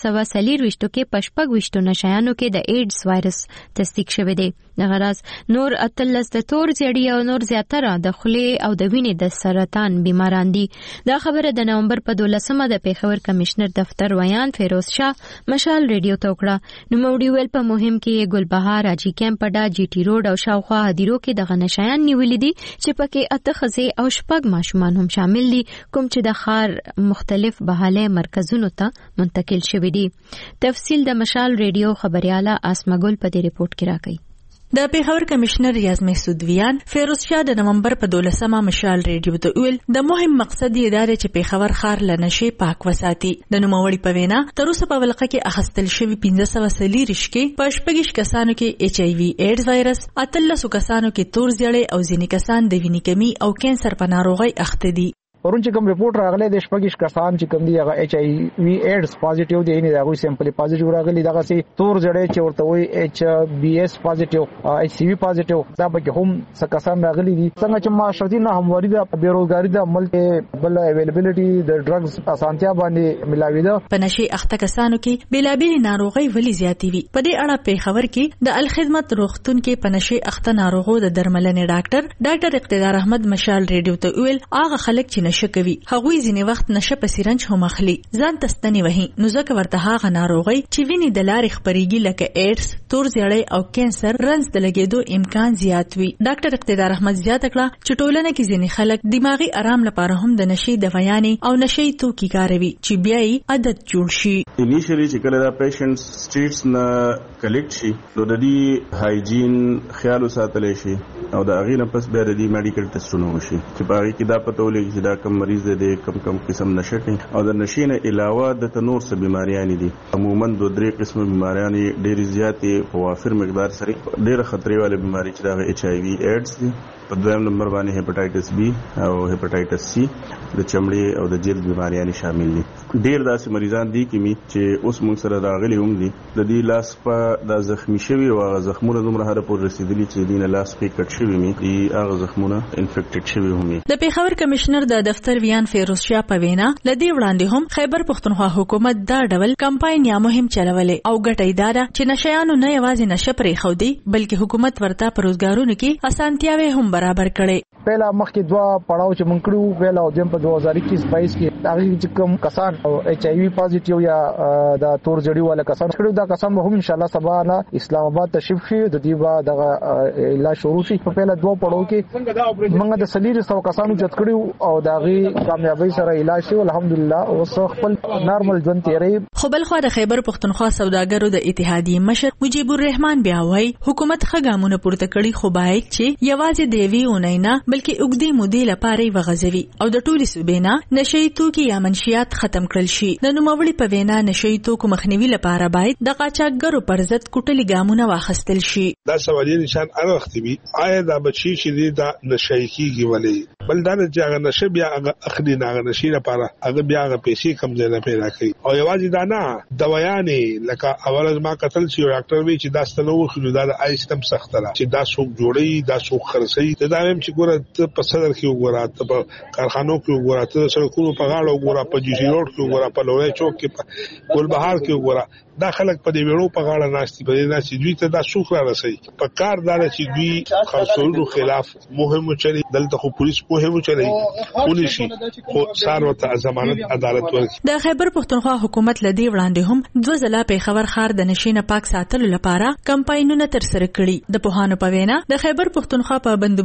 1524 کې پشپګ وشتو نشایانو کې د ایډز وایرس تصدیق شوی دی. غرض نور اتلس د تور زیړی او نور زیاتره د خولې او د وینې د سرطان بیماران دي. دا خبره د نومبر په 12مه د پیښور کمشنر دفتر ویان فیروز شاه مشال ریډیو ته وکړه. نو موډي ویل په مهم کې ګلبهار اجي کیمپ پډا جی ټی روډ او شاوخوا هدیرو کې د غنشایان نیولې دي چې پکې اته خزې او شپږ ماشومان هم شامل دي کوم چې د خار مختلف بحاله مرکزونو ته منتقل شوي دي. تفصیل د مشال ریډیو خبرياله اسمګل په دې ریپورت کې راکړي. د پیښور کمشنر ریاض محسود ویان فیروز شاه د نومبر په 12مه مشال ریډیو ته ویل د مهم مقصد یې دا دی چې پیښور ښار له نشې پاک وساتي. د نوموړي په وینا تر اوسه په ولقه کې اخیستل شوي 1540 کې په شپږ کسانو کې HIV ایډز وایرس، 13 کسانو کې تور زیړی او ځینې کسان د وینې کمی او کینسر په ناروغۍ اخته دي. ورون چې کوم ریپورت راغلی د شپږ کسان چې کوم دی هغه HIV ایډز پازیټیو دی نه دا غوي سیمپل پازیټیو راغلی دغه سي تور جړې چې ورته وي HBS پازیټیو HCV پازیټیو دا به هم څه کسان راغلي دي. څنګه چې معاشرتي نه همواري د بیروزګاری د عمل کې بل اویلیبিলিټي د ډرګز اسانتیا باندې ملاوي ده. په نشي اخته کسانو کې بیلابېل ناروغي ولې زیاتې وي. په دې اړه پیښور کې د الخدمت روغتون کې په نشي اخته ناروغو د درملنې ډاکټر اقتدار احمد مشال ریډیو ته ویل هغه خلک چې نشه کوي هغوی ځینې وخت نشه په سیرنج هم اخلي ځان تستنی وهي نو ځکه ورته هغه ناروغي چې ویني د لارې خپريږي لکه ایډز، تور زیړی او کینسر رنځ د لګیدو امکان زیات وي. ډاکټر اقتدار احمد زیاته کړه چې ټولنه کې ځینې خلک دماغي آرام لپاره هم د نشي دوايانې او نشي توکي کاروي چې بیا یې عادت جوړ شي. انیشلی چې کله دا پیشنټس سټریټس نه کلیکټ شي نو د دې هایجین خیال ساتل شي او د اغې نه پس بیا د دې میډیکل ټیسټونه وشي چې باغی کې دا پته ولګي چې دا کم مریض دی کم قسم نشه کوي او د نشې نه علاوه د تنور څه بیماریاں دي. عموما 2-3 قسم بیماریاں ډېری زیاتې په وافر مقدار سره ډېر خطرې والے بیماری چې دا HIV ایډز دي. په دویم نمبر باندې هپاټایټس بی او هپاټایټس سی د چمړې او د جلد بیماریاں شامل دي. ډېر داسې مریضان دي چې اوس موږ سره راغلي هم دي د دې لاس په د زخمی شوی او هغه زخمونه دومره هر پور رسیدلي چې دینه لاس په کټ شوی می دي هغه زخمونه انفیکټډ شوی هم. د پیښور کمشنر د دفتر ویان فیروز شاه په وینا لدی وړاندې هم خیبر پختونخوا حکومت دا ډول کمپاین یا مهم چلولې او ګټه اداره چې نشيانو نه یوازې نشه پرې خو دی بلکې حکومت ورته پروزګارونو کې اسانتیاوي هم برابر کړي. پهلا مخکې دوا پړاو چې مونږ کړو پهلا او دیم په 2021-22 کې هغه چې کوم کسان او HIV پازیټیو یا د تور جړی والا کسان کړو دا کسان هم ان شاء الله سبا نه اسلام آباد تشریف شي د دې با د علاج شروع شي. په پهلا دوا پړاو کې موږ د 300 کسانو جوړ کړو او داغي کامیابی سره علاج شي الحمدلله او خپل نارمل ژوند تیرې. خو بل خو د خیبر پختونخوا سوداګرو د اتحادیې مشر مجيب الرحمن بیا وایي حکومت خګامونه پورته کړي خو باید چې یوازې د وی اونینا بلکې اوګدي مودې لپاره وغځوي او د ټولي صوبینا نشي توکي یا منشيات ختم کړل شي. د نوموړي په وینا نشي توکو مخنیوي لپاره باید د قاچاقګرو پر ضد کوټلي ګامونه واخیستل شي. دا سوالي نشان اړوختي وي آیا دا بچي چې دا نشي کیږي ولې بل دا چې هغه نشه بیا هغه اخلي نه نشي لپاره هغه بیا هغه پیسې کم ځای نه پیدا کوي او یوازې دا نه دوايانې لکه اول ما قتل شي ډاکټر وی چې دا ستنو خو دا د آیستم سخت را چې دا څوک جوړي دا څوک خرڅي دا هم چې ګوره په صدر کې وګوره په کارخانو کې وګوره ته سړکونو په غاړه وګوره په جی سی روډ کې وګوره په لوی چوک کې په ګلبهار کې وګوره دا خلک په دې وړو په غاړه ناشتي په دې ناشتي دوی ته دا سوخ را رسي په کار دار چې دوی خاصولو خلاف مهم چلی دلته خو پولیس مهم چلی پولیسي خو څاروته ضمانت عدالت ورکړي. د خیبر پختونخوا حکومت لدی وړاندې هم 2 ځله پیښور ښار د نشینه پاک ساتلو لپاره کمپاینونه ترسره کړي. د پوهانو په وینا د خیبر پختونخوا په بندوبست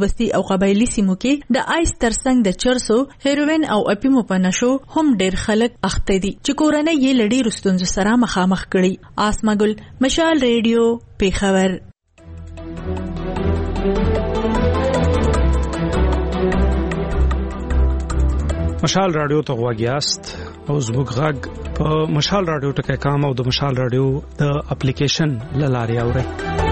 بندوبستي او قبایلی سیمو کې د آیس ترڅنګ د چرسو، هیروین او اپیمو په نشو هم ډیر خلک اخته دي چې کورنۍ یې لړۍ رستونزو سره مخامخ کړي. آسما ګل، مشال ریډیو، پیښور. مشال رادیو ته غواګیاست او زموږ غږ په مشال رادیو ټکی کام او د مشال رادیو د اپلیکیشن لارې اورئ.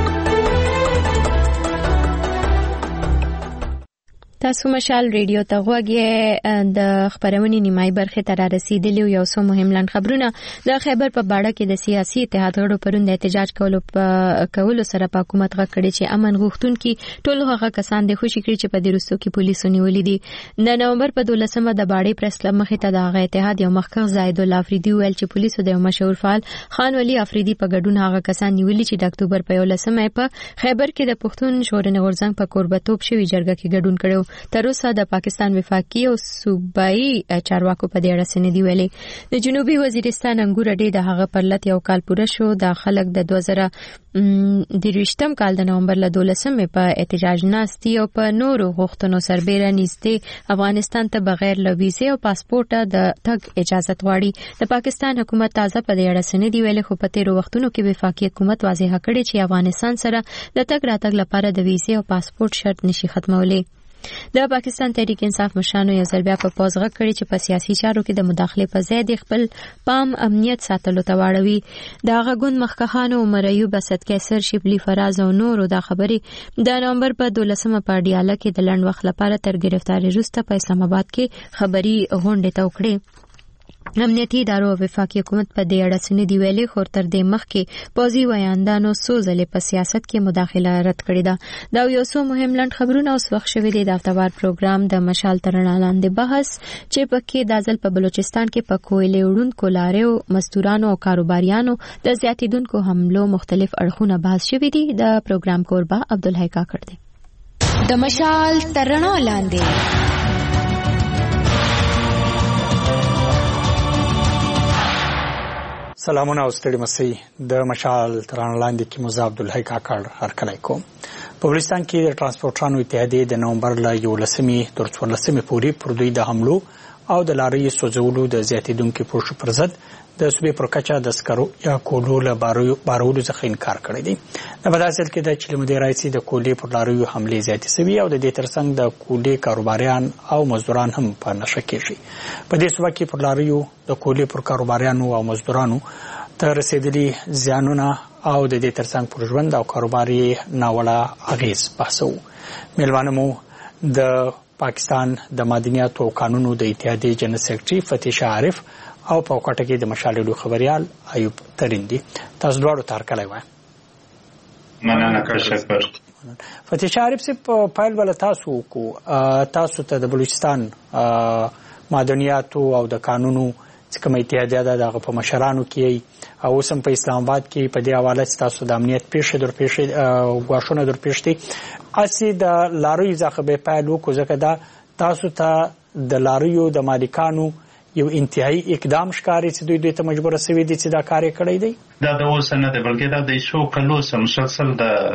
تاسو مشال ریډیو ته غوږی د خبرونې نیمای برخه ته رسیدلی یو څو مهم لاند خبرونه. د خیبر په باړه کې د سیاسي اتحاد غړو پرون د احتجاج کولو سره په حکومت غږ کړي چې امن غوښتونکي ټول هغه کسان د خوشي کړي چې په دې رستو کې پولیسو نیولې دي. د نومبر په 12مه د باړې پریس کلب مخې ته د هغه اتحاد یو مخکښ زاید الله افریدي ویل چې پولیسو د یو مشهور فعال خان ولی افریدي په ګډون هغه کسان نیولې چې د اکتوبر په 11مه په خیبر کې د پښتون شورن غورځنګ په کوربتوب شوی جرګه کې ګډون کړو. تر اوسه د پاکستان وفاقي او صوبایي چارواکو په دې اړه څه دی ویلي. د جنوبي وزیرستان انګور اډې د هغه پر لټ یو کال پوره شو. د خلک د 2023م کال د نومبر له 12مې په احتجاج ناستي او په نورو غوښتنو سربېره نيسته افغانستان ته بغیر له ویزې او پاسپورټه د تګ اجازه غواړي. د پاکستان حکومت تازه په دې اړه څه دی ویلي، خو په تیرو وختونو کې وفاقي حکومت واضح کړی چې افغانستان سره د تګ راتګ لپاره د ویزې او پاسپورټ شرط نشي ختمولی. د پاکستان تحریک انصاف مشرانو یو ځل بیا په پوز غږ کړی چې په سیاسي چارو کې د مداخله په ځای د خپل پام امنیت ساتلو ته واړوي. د غږون مخکخانو عمر ایوب، اسد قیصر، شبلی فراز او نورو د خبرې د نومبر په 12مه په ډیاله کې د لنډ وخت لپاره تر گرفتاری وروسته په اسلام آباد کې خبري غونډه ته وکړه. امنیتي ادارو او وفاقي حکومت په دې اړه څه دی ویلي، خو تر دې مخکې پوزي ویاندانو سوزلې په سیاست کې مداخله رد کړې ده. دا یو څو مهم لاند خبرونه اوس وخت شوی دی د افتوار پروګرام د مشال ترنا لاندې بحث چې پکې د ځل په بلوچستان کې په کویلې وړونکو لاریو مزدورانو او کاروباریانو د زیاتیدونکو حملو مختلف اړخونه بحث شوی دي. د پروګرام کوربه عبدالحی کاکړ دی. د مشال ترنا لاندې سلامونه او ستړي مسئ. د مشال ترانه لاندې کې موزه عبدالحی کاکړ هرکلی کوم. په بلوچستان کې د ترانسپورټرانو اتحادیې د نومبر له 11مې تر 14مې پورې پر دوی د حملو او د لارۍ سوځولو د زیاتېدونکو پوښښ پر ضد د صوبې پر کچه د سکرو یا کولو له بارولو څخه انکار کړی دی. د بداسل کې د چلمدې راځي د کولې پر لاریو حملې زیاتې شوي او د دې ترڅنګ د کولې کاروباریان او مزدوران هم په نشه کېږي. په دې صوبه کې پر لاریو د کولې پر کاروباریانو او مزدورانو ته رسیدلي زیانونه او د دې ترڅنګ پر ژوند او کاروبار یې ناوړه اغېز بحثو. میلمانه مو د پاکستان د مدنیاتو او قانونو د اتحادیې جنرال سیکرټري فتح شاه عارف او په کوټه کې د مشال ریډیو خبريال ایوب ترین دي. تاسو دواړو ته هرکلی وایم. مننه کشکر. فتح شاه عارف په پایل بل تاسو کو تاسو ته د بلوچستان مدنیاتو او د قانونو کوم اتحادیه دغه په مشرانو کې او سم په اسلام آباد کې په دې حواله تاسو د امنیت پیښې غواښونه درپېښتي اسی د لاروی ځخه به پایل وکړو ځکه دا تاسو ته د لارویو د مالکانو یو انتهایی اقدام ښکاري چې دوی ته مجبور شوي دي چې دا کار کړی دی. دا د اوس نه دی بلکې دا د شو کلو سم مسلسل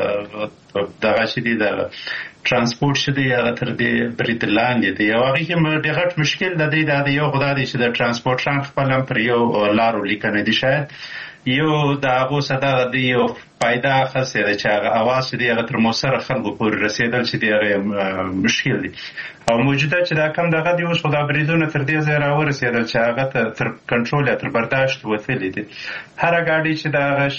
د غشدي د ترانسپورت شته یا تر دې برید لاندې دی. یو هغه کې د غټ مشکل د دې د یو خدای چې د ترانسپورټ خپل پر یو لارو لیکنه دي شاید یو د هغه صدا د یو پیدا خاصه ده چې هغه اواز دی هغه تر موثر خلکو پورې رسیدل چې دی مشکل دي او موجوده چې دا کم دغه دی اوس خدای بریدونه تر دې ځای راورسېدل چې هغه تر کنټرول تر برداشت وتلی دي. هر غاډي چې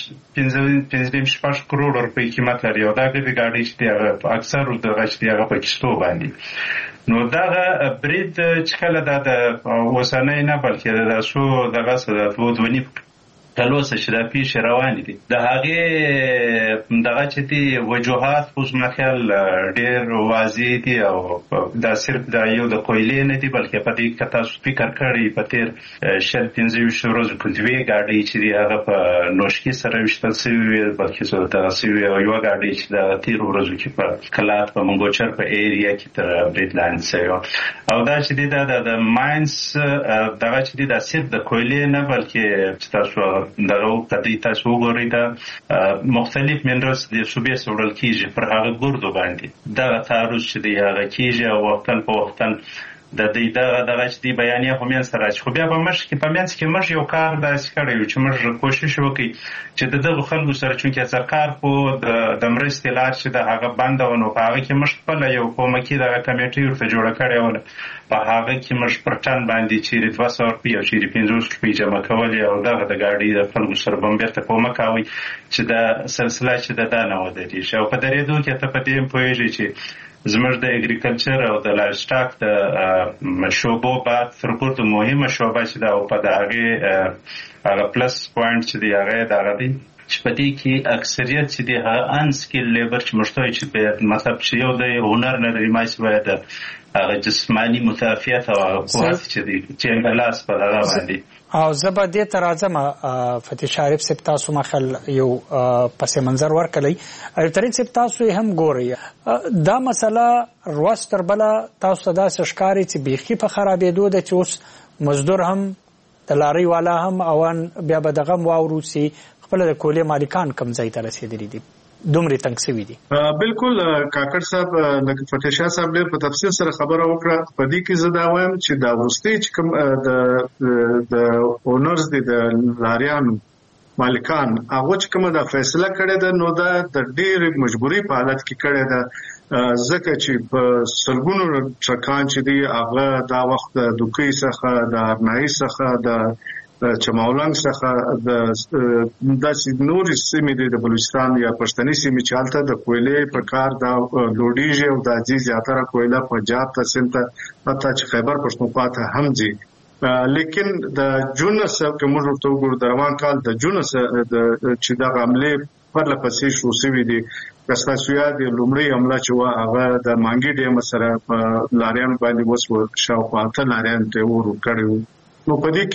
دا 15 کروڑ روپۍ قیمت لري او دا غاډي چې دی اکثر د غشتي هغه په کیسو باندې نو دا برید چې کله د وسنۍ نه بلکې د شو دغه سره ودونی کلوسه چې دا پیښې روانې دي د هغې دغه چې دي وجوهات خو زما خیال ډېر واضح دي او دا صرف دا یو د کویلې نه دي بلکې په دې کې تاسو فکر کړی په تېر 15 ورځو کې دوې ګاډۍ چې دي هغه په نوشکي سره ویشتل شوي وي بلکې دغه شوي او یوه ګاډۍ چې د تېرو ورځو کې په کلات په منګوچر په ایریا کې تر برید لاندې شوې وه او دا چې د ماینز دغه چې د صرف د کویلې نه بلکې چې تاسو دغه کدی تاسو وګورئ دا مختلف منرالز د صوبې سوړل کیږي پر هغه ګردو باندې دا تعرض چې دی هغه کیږي او وختن په وختن د دې دغه چې دی بیانیه هم سره چې خو بیا په مش کې په منځ کې مش یو کار داسې کړی چې موږ کوشش وکړي چې دغه خلکو سره چې سرکار په د مرستې لار چې د هغه بندونه په هغه کې مش خپل یو کومکی د کمیټې ورته جوړ کړی و په هغه کې مش پرټن باندې چې 200 روپیه او چې 500 روپیه جمع کول او دغه د گاډي د خلکو سره بمبرته کومک کوي چې د سلسله چې د نه ودی شو په درېدو کې ته په دې پوهیږي چې زموږ د اګریکلچر او د لایفسټاک د شوبو بعد ترپورته مهمه شوبه چې دا په دغه پلس پوینټ چې دی هغه دغه دی چې په دې کې اکثریت چې دی هغه ان سکیل لیبر چې مشتوي چې په مطلب چې یو د هنر نه لري مایس باید هغه جسمانی متافیت او قوت چې دی چې انګلاس په دغه باندې او زبا دې ترازمه فتح شریف سپ تاسو مخل یو پس منظر ورکړی او ترې سپ تاسو هم ګوري دا مسله روستر بلا تاسو دا شکاري چې بيخي په خرابېدو د چې اوس مزدور هم د لاري والا هم اوان بیا به دغه واوروسي خپل د کولې مالکان کم ځای ته رسیدلي دي دومره تنګ شوی دي بالکل کاکړ صاحب لکه فتح شاه صاحب ډېر په تفصیل سره خبره وکړه په دې کې زه دا وایم چې دا وروستي چې کوم د اونرز دي د لاریانو مالکان هغه چې کوم دا فیصله کړې ده نو دا د ډېر مجبوری په حالت کې کړې ده ځکه چې په سلګونو ټرکان چې دي هغه دا وخت د دوکۍ څخه د ارنایي څخه د چماولنګ څخه د داسې نورې سیمې د بلوچستان یا پښتني سیمې چې هلته د کویلې په کار دا لوډیږي او د عزیز زیاتره کویله پنجاب ته سند ته حتی چې خیبر پښتونخوا ته هم ځي لیکن د جون سره کوم ورته وګورو د روان کال د جون سره چې د حمله پر لپسې شو سوي دي کساسویا د لومړی حمله چې وا هغه د مانګي ډیم سره لاریان باندې وسو شاوخوا ته لاریان ته ور کړو نو په دې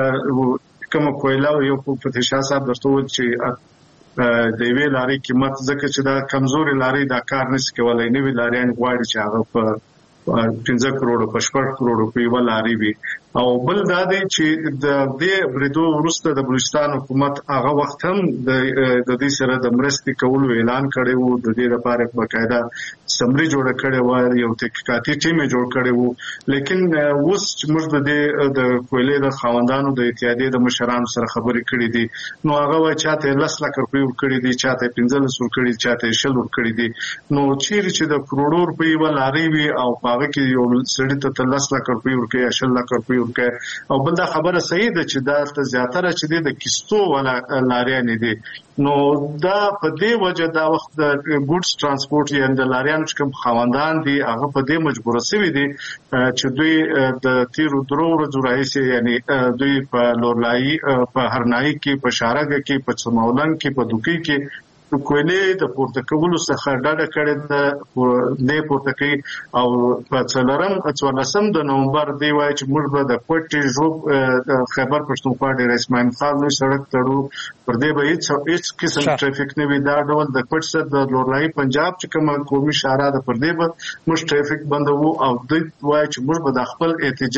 کې کوم کویلا یو په فتح شاه درته و چې د وی لاري قیمت ځکه چې دا کمزوري لاري دا کار نشي کولای نو وی لاريان غواړي چې هغه په 15 کروڑ په 14 کروڑ په یو لاري وي او بل دا دی چې د دې بریدو وروسته د بلوچستان حکومت هغه وخت هم د دې سره د مرستې کولو اعلان کړی وو د دې لپاره باقاعده سمري جوړ کړی و یو تحقیقاتي ټیم جوړ کړی وو لیکن اوس چې موږ د کویلې د خاوندانو د اتحادیې د مشرانو سره خبرې کړې دي نو هغه چاته 10 لک روپۍ ورکړي دي چاته 15 ورکړي چاته 10 ورکړي دي نو چیرې چې د کروڑ روپۍ ولاري وي او هغه کې یو سړی ته 10 لک روپۍ ورکړي 10 لک روپۍ او بل دا خبره صحیح ده چې دا ته زیاتره چې د کیستو ولا لاریان دي نو دا په دې وجه دا وخت د ګوډز ترانسپورت یا د لاریان چې کوم خواندان دي هغه په دې مجبور شوي دي چې دوی د تیرو درو ورځو راهیسې یعنی دوی په لورلای په هرنای کې په شارګ کې په چماولنګ کې په دوکۍ کې کویلې د پورته کولو څخه ډاډه کړې د پورته کوي او په څلورم 14 د نومبر دی وای چې موږ به د کوټې جوب خیبر پښتونخوا د رسمن خان نو سړک تړو پر دې به هیڅ قسم ټریفیک نه وي دا ډول د کوټ سره د لورلای پنجاب چې کوم قومي شارع د پر دې به موږ ټریفیک بندو او د وای چې موږ به د خپل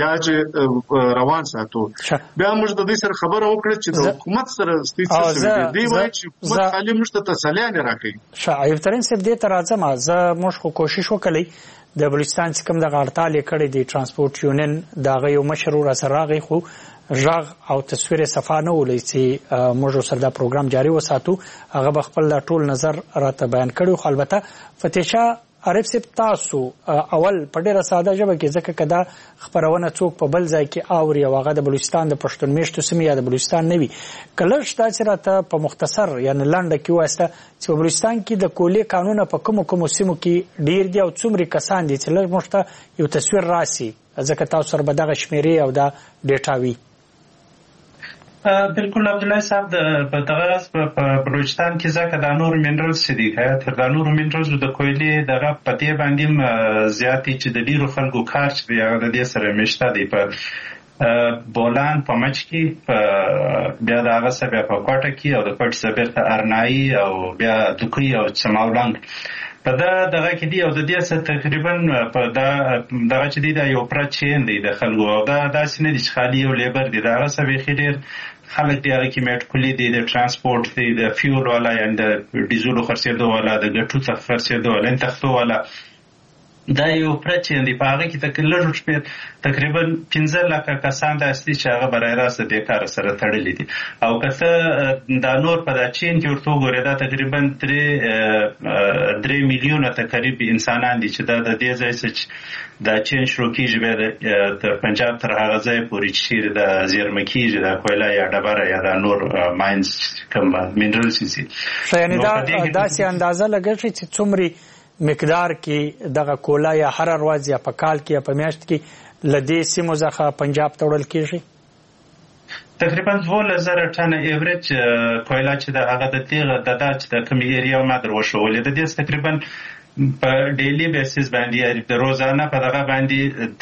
احتجاج روان ساتو بیا موږ د دې سره خبره وکړه چې د حکومت سره ستاسو دی وای چې حکومت خالي موږ سلیان راکې شایف ترين سب دې ترازم زه موږ خو کوشش وکړی د بلوچستان څخه کوم د غړتال کړي د ترانسپورت یونین دا غو مشرور سراغي خو ژغ او تصویر صفانه ولې چې موږ سره دا پروګرام جاری وساتو هغه خپل ټول نظر راته بیان کړو خو البته فتح شاه عارف سپ تاسو اول په ډیره ساده ژبه کې ځکه کدا خبرونه څوک په بل ځای کې اوري او هغه د بلوچستان د پښتون میشتو سیمې یا د بلوچستان نوي کله شته راته په مختصر یعنی لنډه کې واسطه چې بلوچستان کې د کولې قانون په کوم سیمو کې ډیر دی او څومره کسان دي چې لږ مشته یو تصویر راسي ځکه تاسو سره به دغه شمیرې او دا ډیټا وي بالکل عبد الله صاحب د دغه په بلوچستان کې ځکه د نور منرالز دي تر د نور منرالز د کویلې دغه پټي باندې زیاتې چې د ډیرو خلکو کار چې د دې سره مشته دي په بولان په مچ کې بیا د هغه سبب په کوټه کې او د کوټ سبب ته ارنای او بیا دوکۍ او چماولنګ په دغه کې دی او د دې څخه تقریبا په دغه چې دی دا یو پرچین دی د خلکو او دا داسې نه دي چې خالي یو لیبر دی دا هغه سبې ډېر خلک دی هغه کې میټکولي دی د ترانسپورت دی د فیول والا یا د ډیزلو خرڅېدو والا د ګټو څخه خرڅېدو والا تختو والا دا یو پرچین دی په هغه کې تقریبا 15 لکه کسان داسې چې هغه برای راست د کار سره تړلي دي او کته دا نور په دا چین کې ورته وګورئ دا تقریبا 3 میلیونه تقریبا انسانان دي چې دا د دې ځای څخه دا چین شروع کیږي د پنجاب تر هغه ځای پورې چې د زیرمه کیږي د کویلا یا ډبره یا د نور ماینز کوم مینرالز دي یعنی دا داسې اندازه لګی چې څومره مقدار کې دغه کولا یا هر ورځ یا په کال کې یا په میاشت کې لدې سیمو څخه پنجاب ته وړل کېږي تقریبا 2000 ټن ایوریج کویلا چې د هغه د تیغ د چې د کوم ایریا ما در وشولې د دې تقریبا په ډیلی بیسس باندې د روزانه په دغه باندې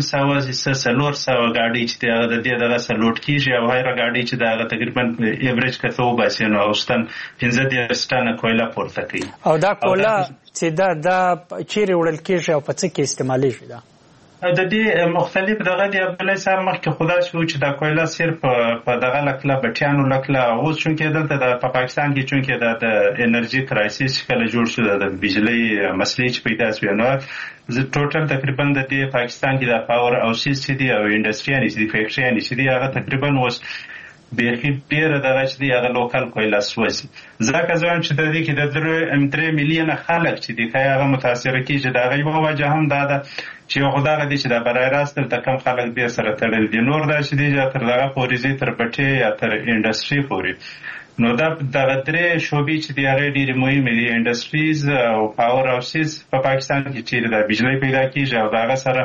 350 سلور غاډي چې د دې دغه سلوټ کیږي او هر غاډي چې دغه تقریبا ایوریج کته وباسي نو اوستن 15 ټن کویلا پورته کوي او دا کولا چې دا چیرې وړل کیږي او په څه کې استعمالېږي دا د دې مختلف دغه دی عبدالله صاحب مخکې خدا شو چې دا کویلا صرف په دغه لکله بټیانو لکله اوس چونکې دلته په پاکستان کې چونکې د انرژي کرایسیس کله جوړ شو د بجلی مسلې چې پیدا شوې نو زه ټوټل تقریبا د دې پاکستان کې د پاور او سیس چې دی او انډستریالي چې دی فیکټریالي چې دی هغه تقریبا اوس بیخي ډیره دغه چې دی هغه لوکل کویلا سوځي ځکه زه هم چې د دې کې د 3 میلیونه خلک چې دی هغه متاثر کیږي دا غي وجه هم دا ده چې خدای دې چې دا برای راست د کم خلک به سره تړل دي نور دا چې دی تر دغه پوریزي تر پټي یا تر انډستری پورې نو دا دغه درې شوبې چې دی هغه ډېر مهمه دي انډستریز او پاور هاوسز په پاکستان کې چې د بجلی پیدا کیږي او دغه سره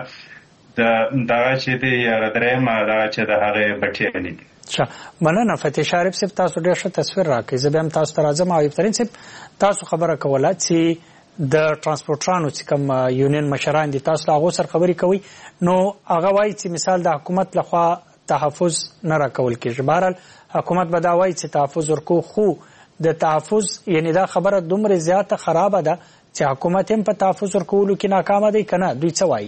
دغه چې دی هغه درېم دغه چې د هغه پټي دي مننه فتح شریف صاحب تاسو ډېر ښه تصویر راکړئ زه به هم تاسو ته راځم او ابترین صاحب تاسو خبره کوله چې د ترانسپورټرانو چې کوم یونین مشران دي تاسو هغه سره خبرې کوي نو هغه وایي چې مثال د حکومت لخوا تحفظ نه راکول کېږي بهرحال حکومت به دا وایي چې تحفظ ورکو خو د تحفظ یعنی دا خبره دومره زیاته خرابه ده چې حکومت هم په تحفظ ورکولو کې ناکامه دی که نه دوی څه وایي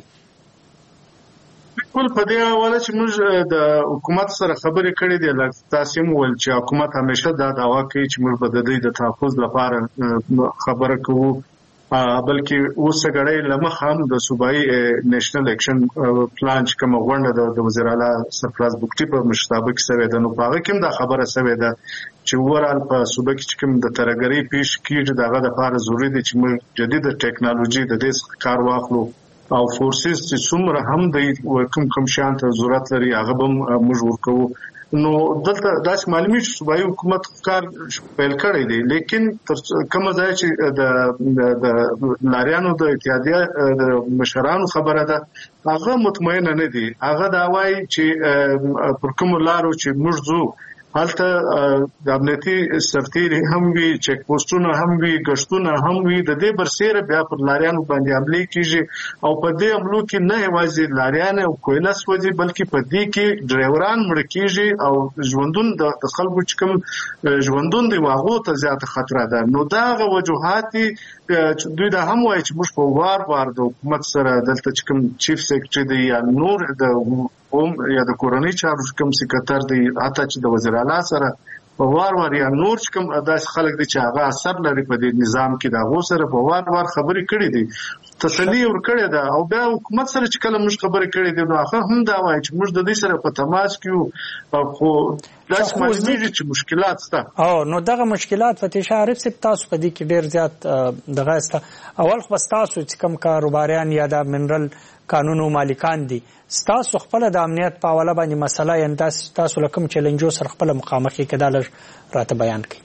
بالکل په دې حواله چې موږ د حکومت سره خبرې کړې دي لکه تاسو هم ویل چې حکومت همیشه دا دعوا کوي چې موږ به د دې د تحفظ لپاره خبره کوو بلکې اوس غړې لمخ هم د صوبایي نېشنل اکشن پلان چې کوم غونډه د وزیر اعلی سرفراز بوکټي په مشتابه کې سوي ده نو په هغه کې دا خبره سوي ده چې ورال په صوبه کې کوم د ترګری پیش کیږي دغه د لپاره ضروری دي چې موږ جدید ټیکنالوژي د دې کار واخلو او فورسز چې څومره هم د کوم شان ته ضرورت لري هغه به موږ ورکو نو دلته داسې معلومي چې صوبایي حکومت کار پیل کړی دی لیکن تر کومه ځای چې د لاریانو د اتحادیه د مشرانو خبره ده هغه مطمئن نه دي هغه دا وایي چې پر کوم لارو چې موږ ځو هلته د امنیتي سرتیري هم وي چک پوسټونه هم وي ګشتونه هم وي د دې برسېره بیا پر لاریانو باندې حمله کیږي او په دې حملو کې نه یوازې لاریان او کویلا سوځي بلکې په دې کې ډرایوران مړ کیږي او ژوندون د خلکو چې کوم ژوندون دی واغو ته زیاته خطر ده نو دا غو وجوهات دوی دا هم وایي چې موږ په وار د حکومت سره دلته چې کوم چیف سیکریټری دی یا نور د یا د کورنۍ چارو کوم سکرټر دی اته چې د وزیر اعلی سره په وار یا نور کوم داس خلک دي چې هغه اثر لري په دې نظام کې دا غو سره په وار خبرې کړې دي تسلی ور کړې ده او بیا حکومت سره چې کله موږ خبرې کړې دي نو هغه هم دا وایي چې موږ د دې سره په تماس کې او خو داس معنی چې مشکلات شته او نو دغه مشکلات فتح شریف صاحب تاسو په دې کې ډیر زیات دغه است اول خو تاسو چې کوم کاروباریان یا د منرل قانونو مالکان دي تاسو خپل د امنیت په حواله باندې مسله یې تاسو لکم چیلنجو سره خپل مخامخ کېدل راته بیان کړئ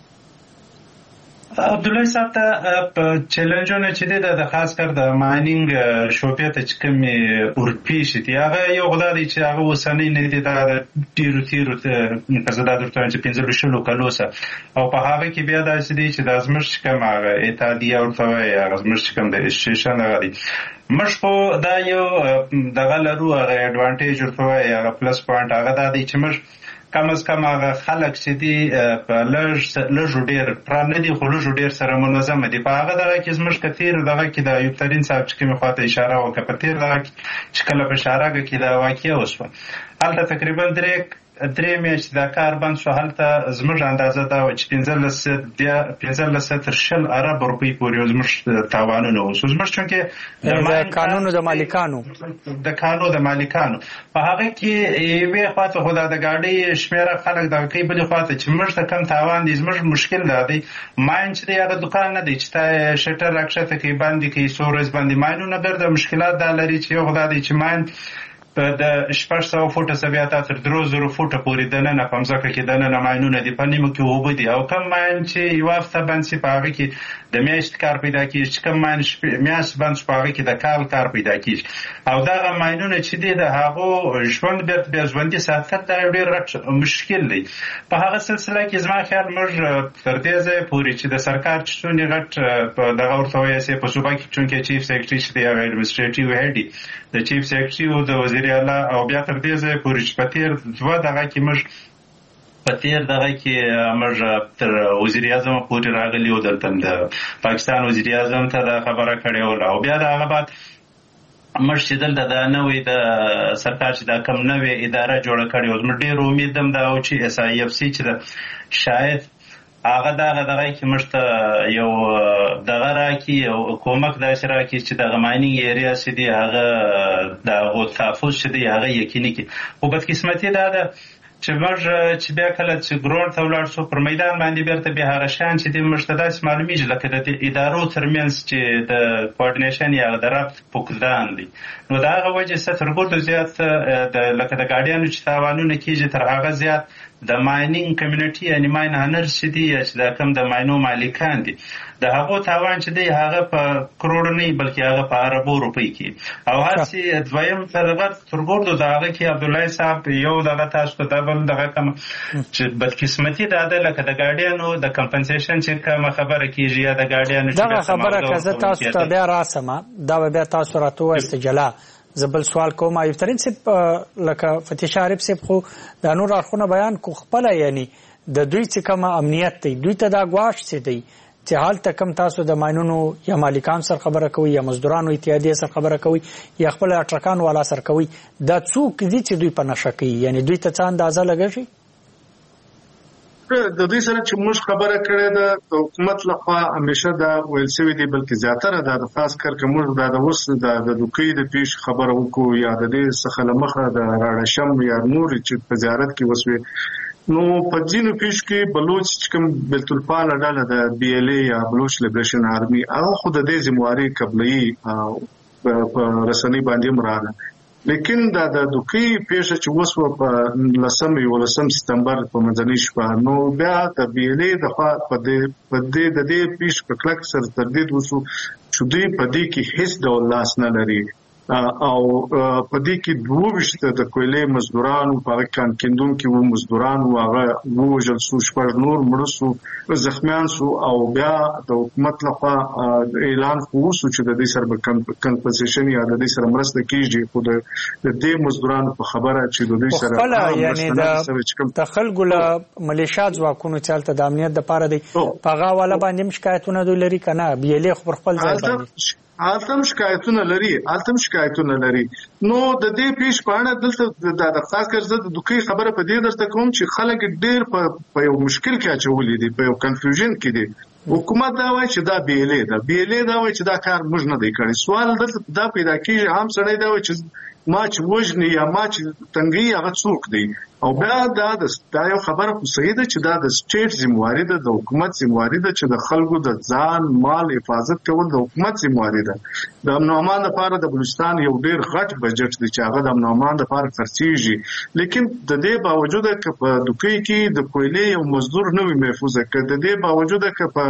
عبدالله صاحب ته چیلنجونه چې د خاص کر د ماینینګ شوبې ته چې کوم اورپیش دي هغه یو غوډه چې هغه وسنۍ نه دي د تیرو قزاده درته چې 15 کلوسه او په هغه کې بیا د دې چې د ازمرش کوم هغه اتحادیه او توای ازمرش کوم د اسټیشن غدي مش په دا یو دغه لرو هغه اډوانټیج ورته هغه پلس پوینټ هغه د دې چې مش کم از کم هغه خلک چې دي په لږ ډېر پران نه دي خو لږ ډېر سره منظمه دي. په هغه دغه کې زموږ کثیر دغه کې د ایوب ترین صاحب چې کومې خواته اشاره وکړه په تېر دغه چې کله په شارګه کې دا واقعه وشوه هلته تقریبا درې میاشتې دا کار بند شو. هلته زموږ اندازه دا وه چې 15 تر 20 ارب روپۍ پورې زموږ تاوانونه وشو. زموږ چونکې د قانونو د مالکانو په هغه کې یوې خواته خو دا د ګاډۍ شمېره خلک دغه کوي بلې خواته چې موږ ته کم تاوان دی زموږ مشکل دا دی ماین چې دی هغه دوکان نه دی چې تا شټر راکښته کوي باندې کوي څو ورځې باندې ماینونه ګرده مشکلات دا لري چې یو خو دا دی چې ماین د 600 فوټه سبیاته تر 3000 فوټه پورې دننه په ځمکه کې دننه ماینونه دي په نیمه کې اوبه دي او کم ماین چې یو هفته باندې په هغه کې د میاشت کار پیدا کیږي چې کم ماین میاشت باندې په هغه کې د کار پیدا کیږي او دا ماینونه چې دي د هغه ژوند بیا ژوندۍ ساتل دا ډېر مشکل دی. په هغه سلسله کې زما خیال موږ تر دې ځایه پورې چې د سرکار چې څونه غټ دغه ورته وایي په صوبه کې چونکې چیف سیکرټري چې دی هغه ایډمنسټریټیو هیډ دی د چیف سیکرټري او د وزیر اعلی او بیا تر دې ځایه پورې چې په تېر دوه دغه کې موږ تر وزیر اعظم پورې راغلي او دلته د پاکستان وزیر اعظم ته دا خبره کړې وه او بیا د هغه بعد موږ چې دلته دا نوې د سرکار چې دا کم نوې اداره جوړه کړې وه زموږ ډېر امید هم دا و چې SIFC چې د شاید هغه دغه کې موږ ته یو دغه راکړي او کومک داسې راکړي چې دغه ماینینګ ایریا چې دی هغه د هغو تحفظ چې دی هغه یقیني کړي. خو بدقسمتي دا ده چې موږ چې بیا کله چې ګروډ ته ولاړ شو پر میدان باندې بیرته بیا هغه شیان چې دی موږ ته داسې معلومیږي لکه د ادارو ترمنځ چې د کوارډینیشن یا د ربط فقدان دی. نو د هغه وجې څه تر ګوتو زیات لکه د ګاډیانو چې تاوانونه کېږي تر هغه زیات د ماینینګ کمیونټي یعنی ماین هنرز چې دي چې دا کم د ماینو مالکان دي د هغو تاوان چې دی هغه په کروڑو نه بلکې هغه په اربو روپۍ کې او هرڅه دویم ترغت ترګوردو د هغه کې عبدالله صاحب یو دغه تاسو ته دبل دغه کم چې بدقسمتي دا ده لکه د ګاډیانو د کمپنسیشن چې کومه خبره کیږي یا د ګاډیانو دغه خبره که زه تاسو ته بیا راسمه دا بیا تاسو راته وایست جلا زبل سوال کوم ایوب ترین صاحب لکه فتح شریف صاحب خو د نور اړخونه بیان کو خپل یعنی د دوی څخه کوم امنیت دی دوی ته دا غواش څه دی چې حال تکم تاسو د ماینونو یا مالکان سره خبره کوي یا مزدورانو اتحادیه سره خبره کوي یا خپل اټرکان والا سره کوي دا څوک دي چې دوی په نشه کوي یعنی دوی ته څه اندازه لګی د دې سره چې موږ خبره کړې ده د حکومت لخوا همیشه دا ویل شوی دی بلکې زیاتره دا د خاص کر کوم دا د وس د دوکې د پیش خبره وکړو یا د دې څخه لمخه د راړشم یا نور چې په زیارت کې وسوي نو په ځینو پیش کې بلوچ کوم بیت الفال ډله د BLA یا بلوچ لیبریشن آرمي هغه خود د ذمہواری قبلي په رسنۍ باندې مراله لیکن دا د دوکې پیښه چې وسو په 10 سپتمبر په منځنۍ شپه نو بیا د BLA د په دې پیښ په کلک سره تردید وسو چې دوی په دې کې هیڅ ډول لاس نه لري او په دې کې 22 د کویلې مزدورانو په کان کندون کې وو مزدورانو هغه وژل سو شپږ نور مرسو زخمیان سو او بیا د حکومت لخوا اعلان وشو چې د دې سره کمپنسیشن یا د دې سره مرسته کیږي خو د دې مزدورانو په خبره چې د دې سره یعنی د خلکو له ملیشیات ځواکونو چالت د امنیت لپاره دی پغا والا باندې شکایتونه دوی لري کنه بیلې خپل ځای باندې التم شکایتونه لري نو د دې پیش پاڼه دلته د خاص کر زه د دوکې خبره په دې درته کوم چې خلک ډېر په یو مشکل کې اچولې دي په یو کنفیوژن کې دي حکومت دا وایي چې دا BLA دا وایي چې دا کار موږ نه دی کړی سوال دلته دا پیدا کیږي عام سړی دا وایي چې ما چې وژني یا ما چې تنګي هغه څوک دی او بیا دا یو خبره خو صحیح ده چې دا د سټیټ ذمہواری ده د حکومت ذمہواری ده چې د خلکو د ځان مال حفاظت کول د حکومت ذمہواری ده د امن او امان لپاره د بلوچستان یو ډیر غټ بجټ دی چې هغه د امن او امان لپاره خرڅیږي لیکن د دې باوجود چې په دوکې کې د کویلې یو مزدور نه وي محفوظ کړي د دې باوجود چې په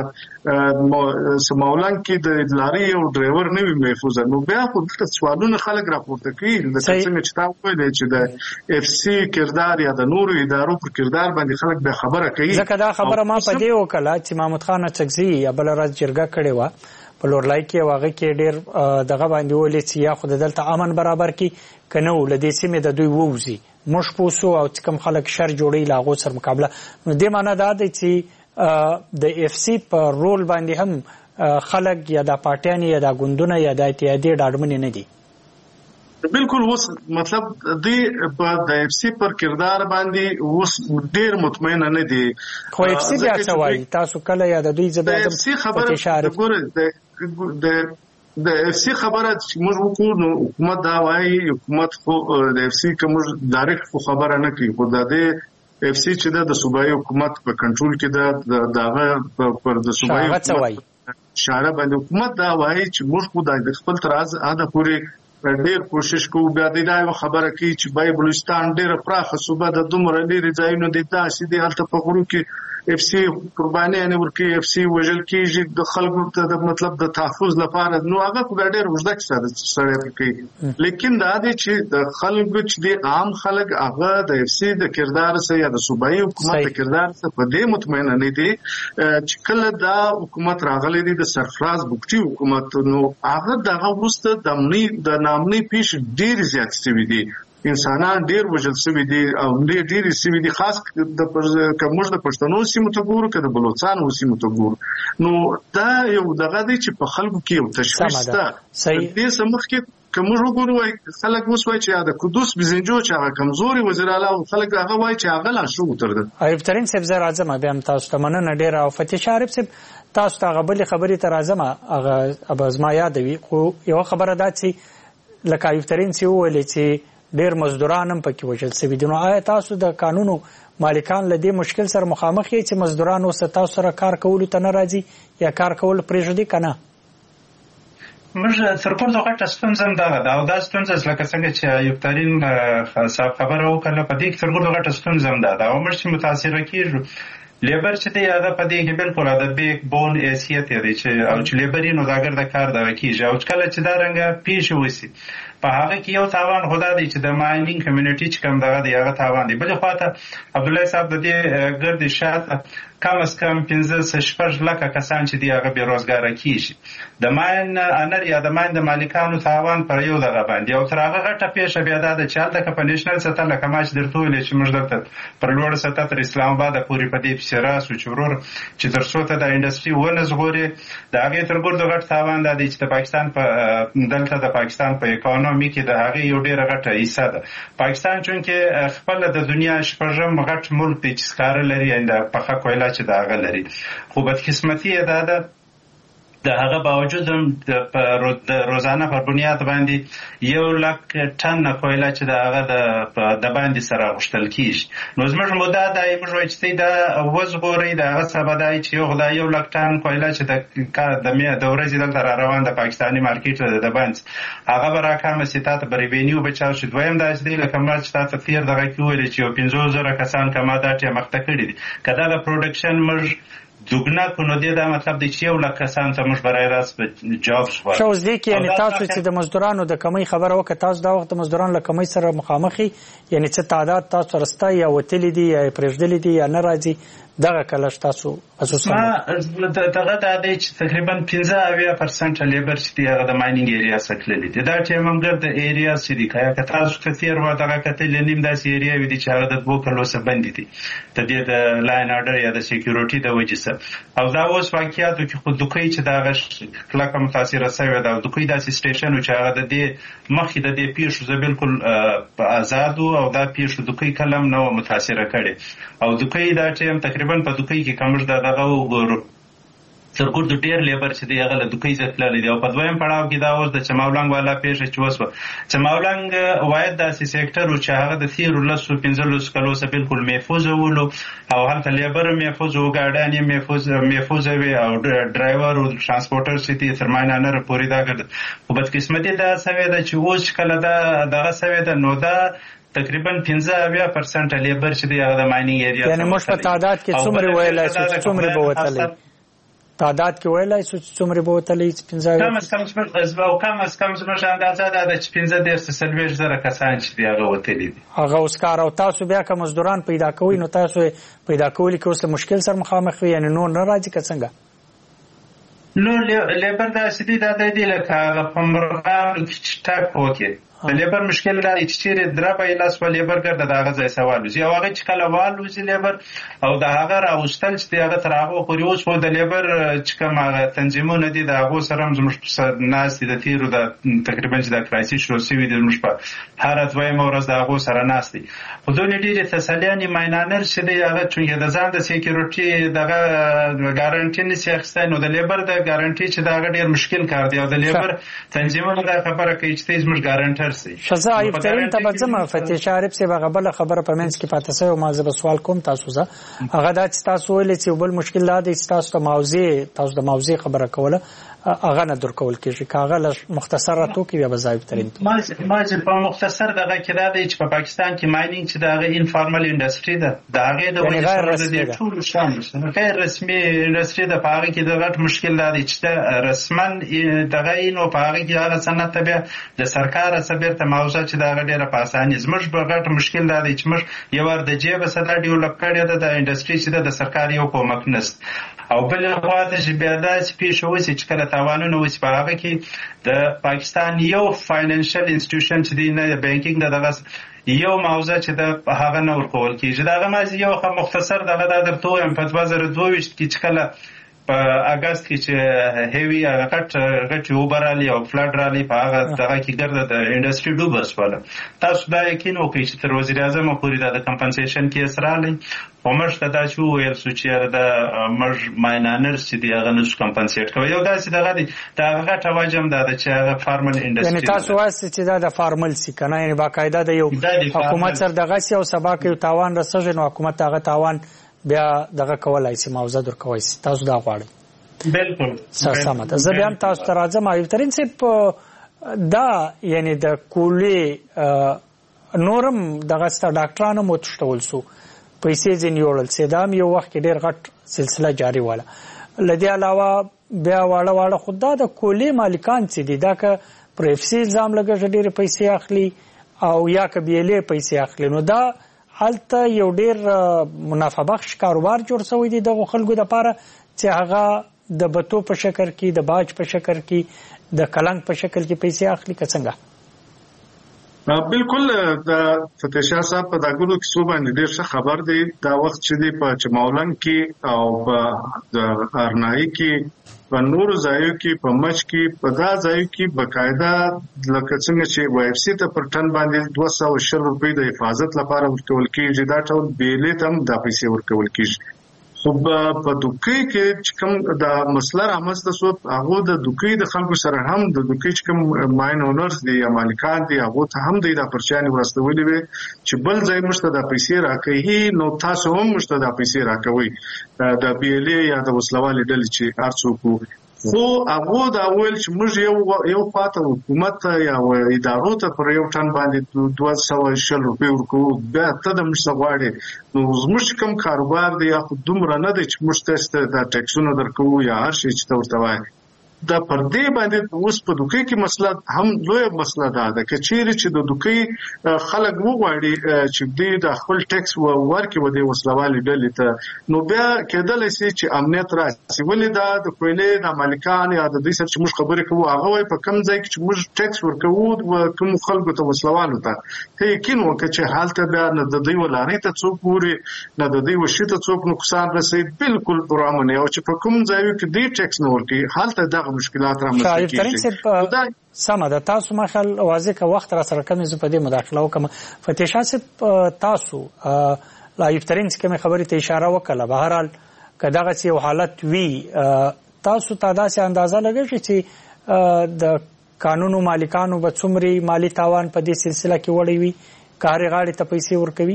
سماولان کې د لاري یو ډرایور نه وي محفوظ نو بیا خو د سوالونو خلک راپورته کوي د څنګه چې تاسو ویل چې د FC کردار یا د نورو ادارو پر کردار باندې خلک به خبره کوي ځکه دا خبره ما په دې وکړه چې محمود خان چکزي یا بل راز جرګه کړې و په لورلای کې واغې کې ډېر دغه باندې ولې چې یا خو دلته امن برابر کی کنه ولدي سیمه د دوی ووزي مش پوسو او کم خلک شر جوړي لاغو سره مقابله نو د معنا دا دی چې د اف سی په رول باندې هم خلک یا د پارټیان یا د ګوندونه یا د اتحادیې ډاډمن نه دي بالکل اوس مطلب دی په د اف سی پر کردار باندې اوس ډیر مطمئن نه دي خو اف سی بیا څه وایي تاسو کله یا د دوی زبر د اف سی خبره د اف سی خبره چې موږ وکړو نو حکومت دا وایي حکومت خو د اف سی کوم ډایرکټ خو خبره نه کوي خو د اف سی چې د صوبایي حکومت په کنټرول کې دغه پر د صوبایي شاره باندې حکومت دا وایي چې موږ خو د خپل تراز اده پورې ډېر کوشش کوو بیا د دا خبره کوي چې بای بلوچستان ډېر پراخه صوبه د دومره لري ځایونو د داسې دی هلته په غرو کې اف سی قرباني نه ورکی اف سی وجل کېږي د خلکو ته د مطلب د تحفظ لپاره نو هغه په ډېر وژده کې سره کوي لیکن دا دی چې د خلکو چې د عام خلک هغه د اف سی د کردار سره یا د صوبایي حکومت د کردار سره په دې مطمئن نه دي چې کله دا حکومت راغلی دی د سرفراز بوکټي حکومت نو هغه دغه وروسته د نامني پیش ډېر زیات شوي دي انسانان ډیر وژل شوي دي او ډیر شوي دي خاص د کومج د پښتنو سیمو ته ګورو که د بلوچستان سیمو ته ګورو نو دا یو دغه دی چې په خلکو کې یو تشویش شته دې سمخ کې کومج وګورو خلک اوس وایي چې د قدوس بزنجو چې هغه کمزوري وزیر اعلی او خلک هغه وایي چې هغه لا شو تر ده ایوب ترین صاحب زه راځم بیا هم تاسو ته مننه ډیره او فتح شارف صاحب تاسو ته غبل خبرې ته راځم هغه اب ازما یادوي خو یو خبره ده چې لکه ایوب ترین سی ویل چې ډیر مزدوران هم پکې وژل شوي دي نو آیا تاسو د قانونو مالکان له دې مشکل سره مخامخ یې چې مزدوران اوس تاسو سره کار کولو ته نه راځي یا کار کول پرېږدي که نه موږ تر کومه غټه ستونزه هم دغه ده او دا ستونزه لکه څنګه چې ایوب ترین صاحب خبره وکړه په دې کې تر کومه غټه ستونزه هم ده او موږ چې متاثره کېږو لیبر چې دی هغه په دې کې بالکل د بیک بون حیثیت دی چې او چې لیبر نو دا ګرد کار دغه کېږي او کله چې دا رنګه پیښ وشي په هغه کې یو تاوان خدا دی چې د ماینینګ کمیونټي چې کوم دغه دی هغه تاوان دی بل خواته عبدالله صاحب د دې ګرد شاته کم از کم 15 لکه کسان چې دی هغه بیروزګاره کیږي د ماین انر یا د ماین د مالکانو تاوان پر یو دغه باندې او تر هغه غټه پیښه بیا ده چې هلته په نېشنل سطح لکه ما چې درته ویلې چې موږ دلته پر لوړه سطح تر اسلام آباد پورې په دې پسې راسو چې ورور چې تر څو ته د انډسټري ونه ژغوري د هغې تر ګردو غټ تاوان دا دی چې د پاکستان په دلته د پاکستان په اکانومي کې د هغې یو ډېره غټه حصه ده پاکستان چونکې خپله د دنیا شپږم غټ ملک دی چې سکاره لري د پخه کویله چې د هغه لري خو بدقسمتي یې دا ده د هغه باوجود هم د روزانه پر بنیاد باندې 1 لک ټن کویله چې د هغه د باندې سره غوښتل کېږي نو زموږ موده دا موږ وایو چې دا وژغورئ د هغه سبب دا چې یو خدای 1 لک ټن کویله چې د ورځې دلته را روان د پاکستاني مارکیټ د باندې هغه به راکامه سي تا ته به ریوینیو بچاو شي دویم دا چې دی لکه ما چې تا ته تېر دغه کې ویلې چې یو 50,000 کسان که ما دا ټیم مخته کړي دي که دا د پروډکشن موږ دوګنا کو نو دې دا مطلب دی چې یو لک کسان ته موږ برای راست په جابس ورکړو شو ځکه یعنی تاسو چې د مزدورانو د کمی خبره وکړه تاسو دا وخت مزدوران له کمی سره مخامخي یعنی چې تعداد تاسو رستا یا وتلی دي یا پرېږدلې دي یا نه راځي دغه کلش تاسو اساسا دغه د دې چې تقریبا 15% لیبر چې دی هغه د ماینینګ ایریا سکللی دي دا چې موږ د ایریا سړي کای که تاسو ته تیر و دغه کتل نیم د ایریا وی دي چې هغه د 2 کلو سره بندي دي ته د لاین اورډر یا د سکیورټي د وجې سره او دا اوس واقعیاتو کې خود دوی چې دا کلکه متاثر شوی دا دوی د سټیشن چې هغه د دې مخې د دې پیښو ز بالکل آزاد او دا پیښو دوی کلم نو متاثر کړي او دوی دا چې تقریبا په دوی کې کومج دغه وګورو تر ګردو ډیر لیبر چې دی هغه له دوی ځای تللی دی او په دویم پړاو کې دا اوس د چماولنګ والا پیښه چې وسوه چماولنګ واید داسې سیکټر و چې هغه د تېرو 15 کلو څخه بالکل محفوظ ولو او هلته لیبر محفوظ و ګاډیان یې محفوظ وي او ډرایور او ترانسپورټر چې دی تر ماینانر پورې دا ګرځي خو بدقسمتي دا سوې ده چې اوس کله دغه سوې ده نو دا تقریبا 15% لیبر چې دی هغه د ماینینګ ایریا یعنی موږ په تعداد کې څومره ویلای شو څومره به وتلی تعداد کې ویلای شو څومره به وتلی 15 کم از کم زموږ اندازه ده چې 15,000 کسان چې دی هغه وتلی دي هغه اوس کار او تاسو بیا که مزدوران پیدا کوئ نو تاسو پیدا کولی کې اوس مشکل سره مخامخ وي یعنی نور نه راځي که څنګه نو لیبر دا سدي دا دی لکه په مرغان کې ټاک وکي لیبر مشکل دا چې دربه لاس په لیبر ګرځي دا غځي سوال وزي او هغه چې کله والوزي لیبر او دا هغه راوستل چې هغه تر هغه پورې اوس په د لیبر چې کومه تنظیمونه دي دا هغه سره زموږ ناس دي د تیرو دا تقریبا چې دا کرایسي شو سوي د زموږ په هر اتوي مورز دا هغه سره ناس دي خو دوی ډیره تسلیاني ماینانر چې دی هغه چې د ځان د سکیورټي دغه ګارانټي نشي اخیستای نو د لیبر د ګارانټي چې دا ډیر مشکل کار دی او د لیبر تنظیمونه دا خبره کوي چې زموږ ګارانټر شزا ایفترین ته بځم فتح شارب سی بغبل خبره په منځ کې پاتې سوی او ما زه سوال کوم تاسو زه هغه دا چې تاسو ولې چې بل مشکل لا دی تاسو د موضوع خبره کوله هغه نه درکول کېږي کاغه مختصره تو کې بیا بزای ایفترین ما چې په مختصر دغه کې دا دی چې په پاکستان کې ماینینګ چې دغه انفارمل انډستری ده دا هغه د وجې ټول شامل غیر رسمي انډستری ده په هغه کې د غټ مشکل دا دی چې رسمن دغه نو په هغه کې هغه صنعت ته د سرکار سره ته موضوع چې دا ډیره په اسانۍ زموږ په غټ مشکل دا دی چې موږ یو ور د جیب سره ډیولپ کړی د انډستری چې د سرکار یو کومک نست او بل خو د بیا داسې پیښ وسی چې کله تاوانونه وسی په هغه کې د پاکستان یو فاینانشل انسټیټیوشن چې دی نه بانکینګ دغه یو موضوع چې د هغه نه ورکول کیږي دغه مازی یو مختصر دغه درته هم په 2022 کې چې کله په اگست کې چې هیوی غټ وبرالي او فلډ رالي په هغه دغه کې ګرځي د انډستری ډوبس ولا تاسو دا یقین وکړئ چې تر وزیر اعظم پورې د کمپنسیشن کې اسرالي ومرشته دا چې ویل سوچیر د مرج ماینانرز چې دی هغه نس کمپنسیټ کوي یو داسې دغه دی دا غټه واجب ده چې هغه فارمل انډستری یعنی تاسو واسه چې دا د فارمل سی کنه یعنی باقاعده د یو حکومت سره دغه سی او سبا کې تاوان رسېږي نو حکومت هغه تاوان بیا دغه کولای سي موضوع در کوي تاسو دا غواړئ بالکل سم ده زه بیا تاسو ته راځم ایفترین سپ دا یعنی د کولې نورم دغه ست ډاکټرانو متشتول سو پیسې ځنیول سیدام یو وخت ډیر غټ سلسله جاری واله لدی علاوه بیا واړه خدای د کولې مالکان چې دي دا که پر اف سی الزام لګي ډیر پیسې اخلي او یا که بیلې پیسې اخلي نو دا حالته یو ډیر منافع بخش کاروبار جوړ شوی دی د خلکو لپاره چې هغه د بتو په شکل کې د باج په شکل کې د کلنګ په شکل کې پیسې اخلي څنګه بالکل د فتح شاه صاحب په دغه کیسو باندې ډیر ښه خبر دی دا وخت چې دی په چماولنګ کې او په د ارنای کې په نورو ځایو کې په مچ کې په دا ځایو کې بقاعده لکه څنګه چې وایف سی ته پر ټن باندې 200 روپۍ د حفاظت لپاره ورکول کېږي دا ټول بیلې تم د پیسې ورکول کېږي خو په دوکۍ کې چې کوم د مسله رامنځته شو هغه د دوکۍ د خلکو سره هم د دوکۍ چې کوم ماین اونرز دي یا مالکان دي هغه ته هم د پرچاني ورستولې وي چې بل ځای مشته د پیسې راکوي نو تاسو هم مشته د پیسې راکوي د بیلې یا د وسلوالې ډلې چې ارڅوکو خو هغه دا ویل چې موږ یو پاته حکومت یا ادارو ته پر یو ټن باندې 200 روپۍ ورکو بیا ته د مشغواړي نو زموږ کوم کاروبار دی یا دومره نه دی چې موږ تاسو د ټیکسونو درکو یا هر شي چې ورته وایي دا پردې باندې اوس په دوکۍ کې مسله هم لوی مسله ده کچېری چې د دوکۍ خلک وغواړي چې دوی د خپل ټیکس ورکړي ودی وسلوالې ډلې ته نو بیا کېدل شي چې امنیت راشي ولې دا د کویلې د مالکان یا د دې سره چې موږ خبرې کوو هغه وای په کم ځای کې چې موږ ټیکس ورکوو او کوم خلکو ته وسلوالو ته یقین وکړي چې حالت بیا نه د دوی ولارې ته څوک پوري نه د دوی وشي ته څوک نقصان رسید بالکل پرامن او چې په کوم ځای کې دوی ټیکس نه ورکړي حالت دا مشکلات رامنځته کیږي سم ده تاسو مخال واضح کا وخت را سره کمی زه په دې مداخله وکم فتح شاه صاحب تاسو لا یفترین څخه خبرې ته اشاره وکړه به هر حال کداغه یو حالت وی تاسو ته داسې اندازه لګی چې د قانونو مالکانو به څومره مالی تاوان په دې سلسله کې وړي وي کاري غاړي ته پیسې ورکوي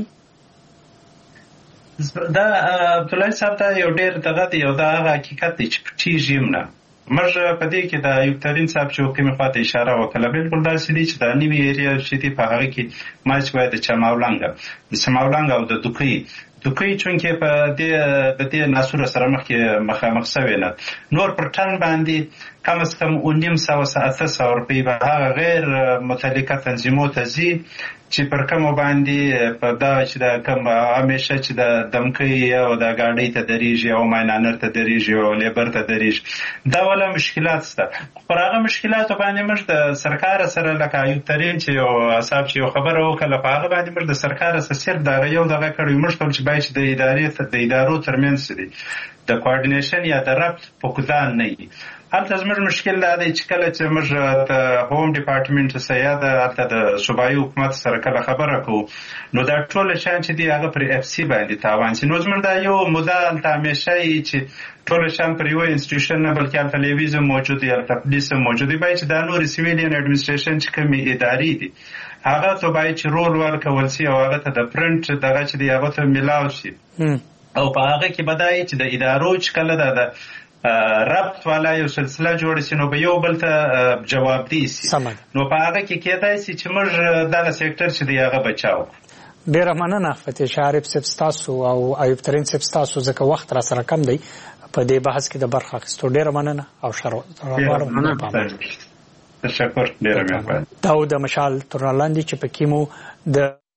دا عبدالله صاحب ته یو ډیر دغه دی یو دا حقیقت دی چې چیزیم نه مرجع په دې کې د یوکترین صاحب چې کومه خاطر اشاره وکړه بالکل دا سړي چې د نیوی ایریا چې په هغه کې ماچ وای د چماولنګ او د دوکۍ دوی چونکې په دې ناسوره سره مخامخ شوی نه نور پر ټن باندې کم از کم 900 روپۍ به هغه غیر متعلقه تنظیمو ته ځي چې پر کوم باندې په دا چې د کوم همیشه چې د دمکۍ او د گاډۍ ته دریږي او ماینانر ته دریږي او لیبر ته دریږي دا ولا مشکلات شته پر هغه مشکلات باندې موږ د سرکار سره لکه ایوب ترین چې او حساب چې خبره وکړه په هغه باندې موږ د سرکار سره صرف دا یو دغه کړو موږ ټول چې باید د ادارو ترمنځ دي د کوارډینیشن یا د ربط فقدان نه وي هلته زموږ مشکل دا دی چې کله چې موږ د هوم ډپارټمنټ سره یا د صوبایي حکومت سره کله خبره کوو نو دا ټول شان چې دی هغه پر اف سی باندې تاوان شي نو زموږ دا یو موده هلته همیشه وي چې ټول شان پر یو انسټیټیوشن نه بلکې هلته لیویزم موجود دی هلته پولیس موجود دی باید چې دا نور سیویلین اډمنسټریشن چې کومې ادارې دي هغه ته باید چې رول ورکول شي او هغه ته د پرنټ دغه چې دی هغه ته میلاو شي او په هغه کې بدای چې د ادارو چې کله د ربط والا یو سلسله جوړ شي نو به یو بل ته جواب دی شي نو په هغه کې کېدای شي چې موږ دغه سېکټر چې دی هغه بچاو ډیره مننه فتح شارف صاحب تاسو او ایوب ترین صاحب تاسو ځکه وخت را سره کم دی په دې بحث کې د برخه اخیستو ډیره مننه او تشکر ډیره مهرباني دا د مشال ترنالاندې چې پکې مو د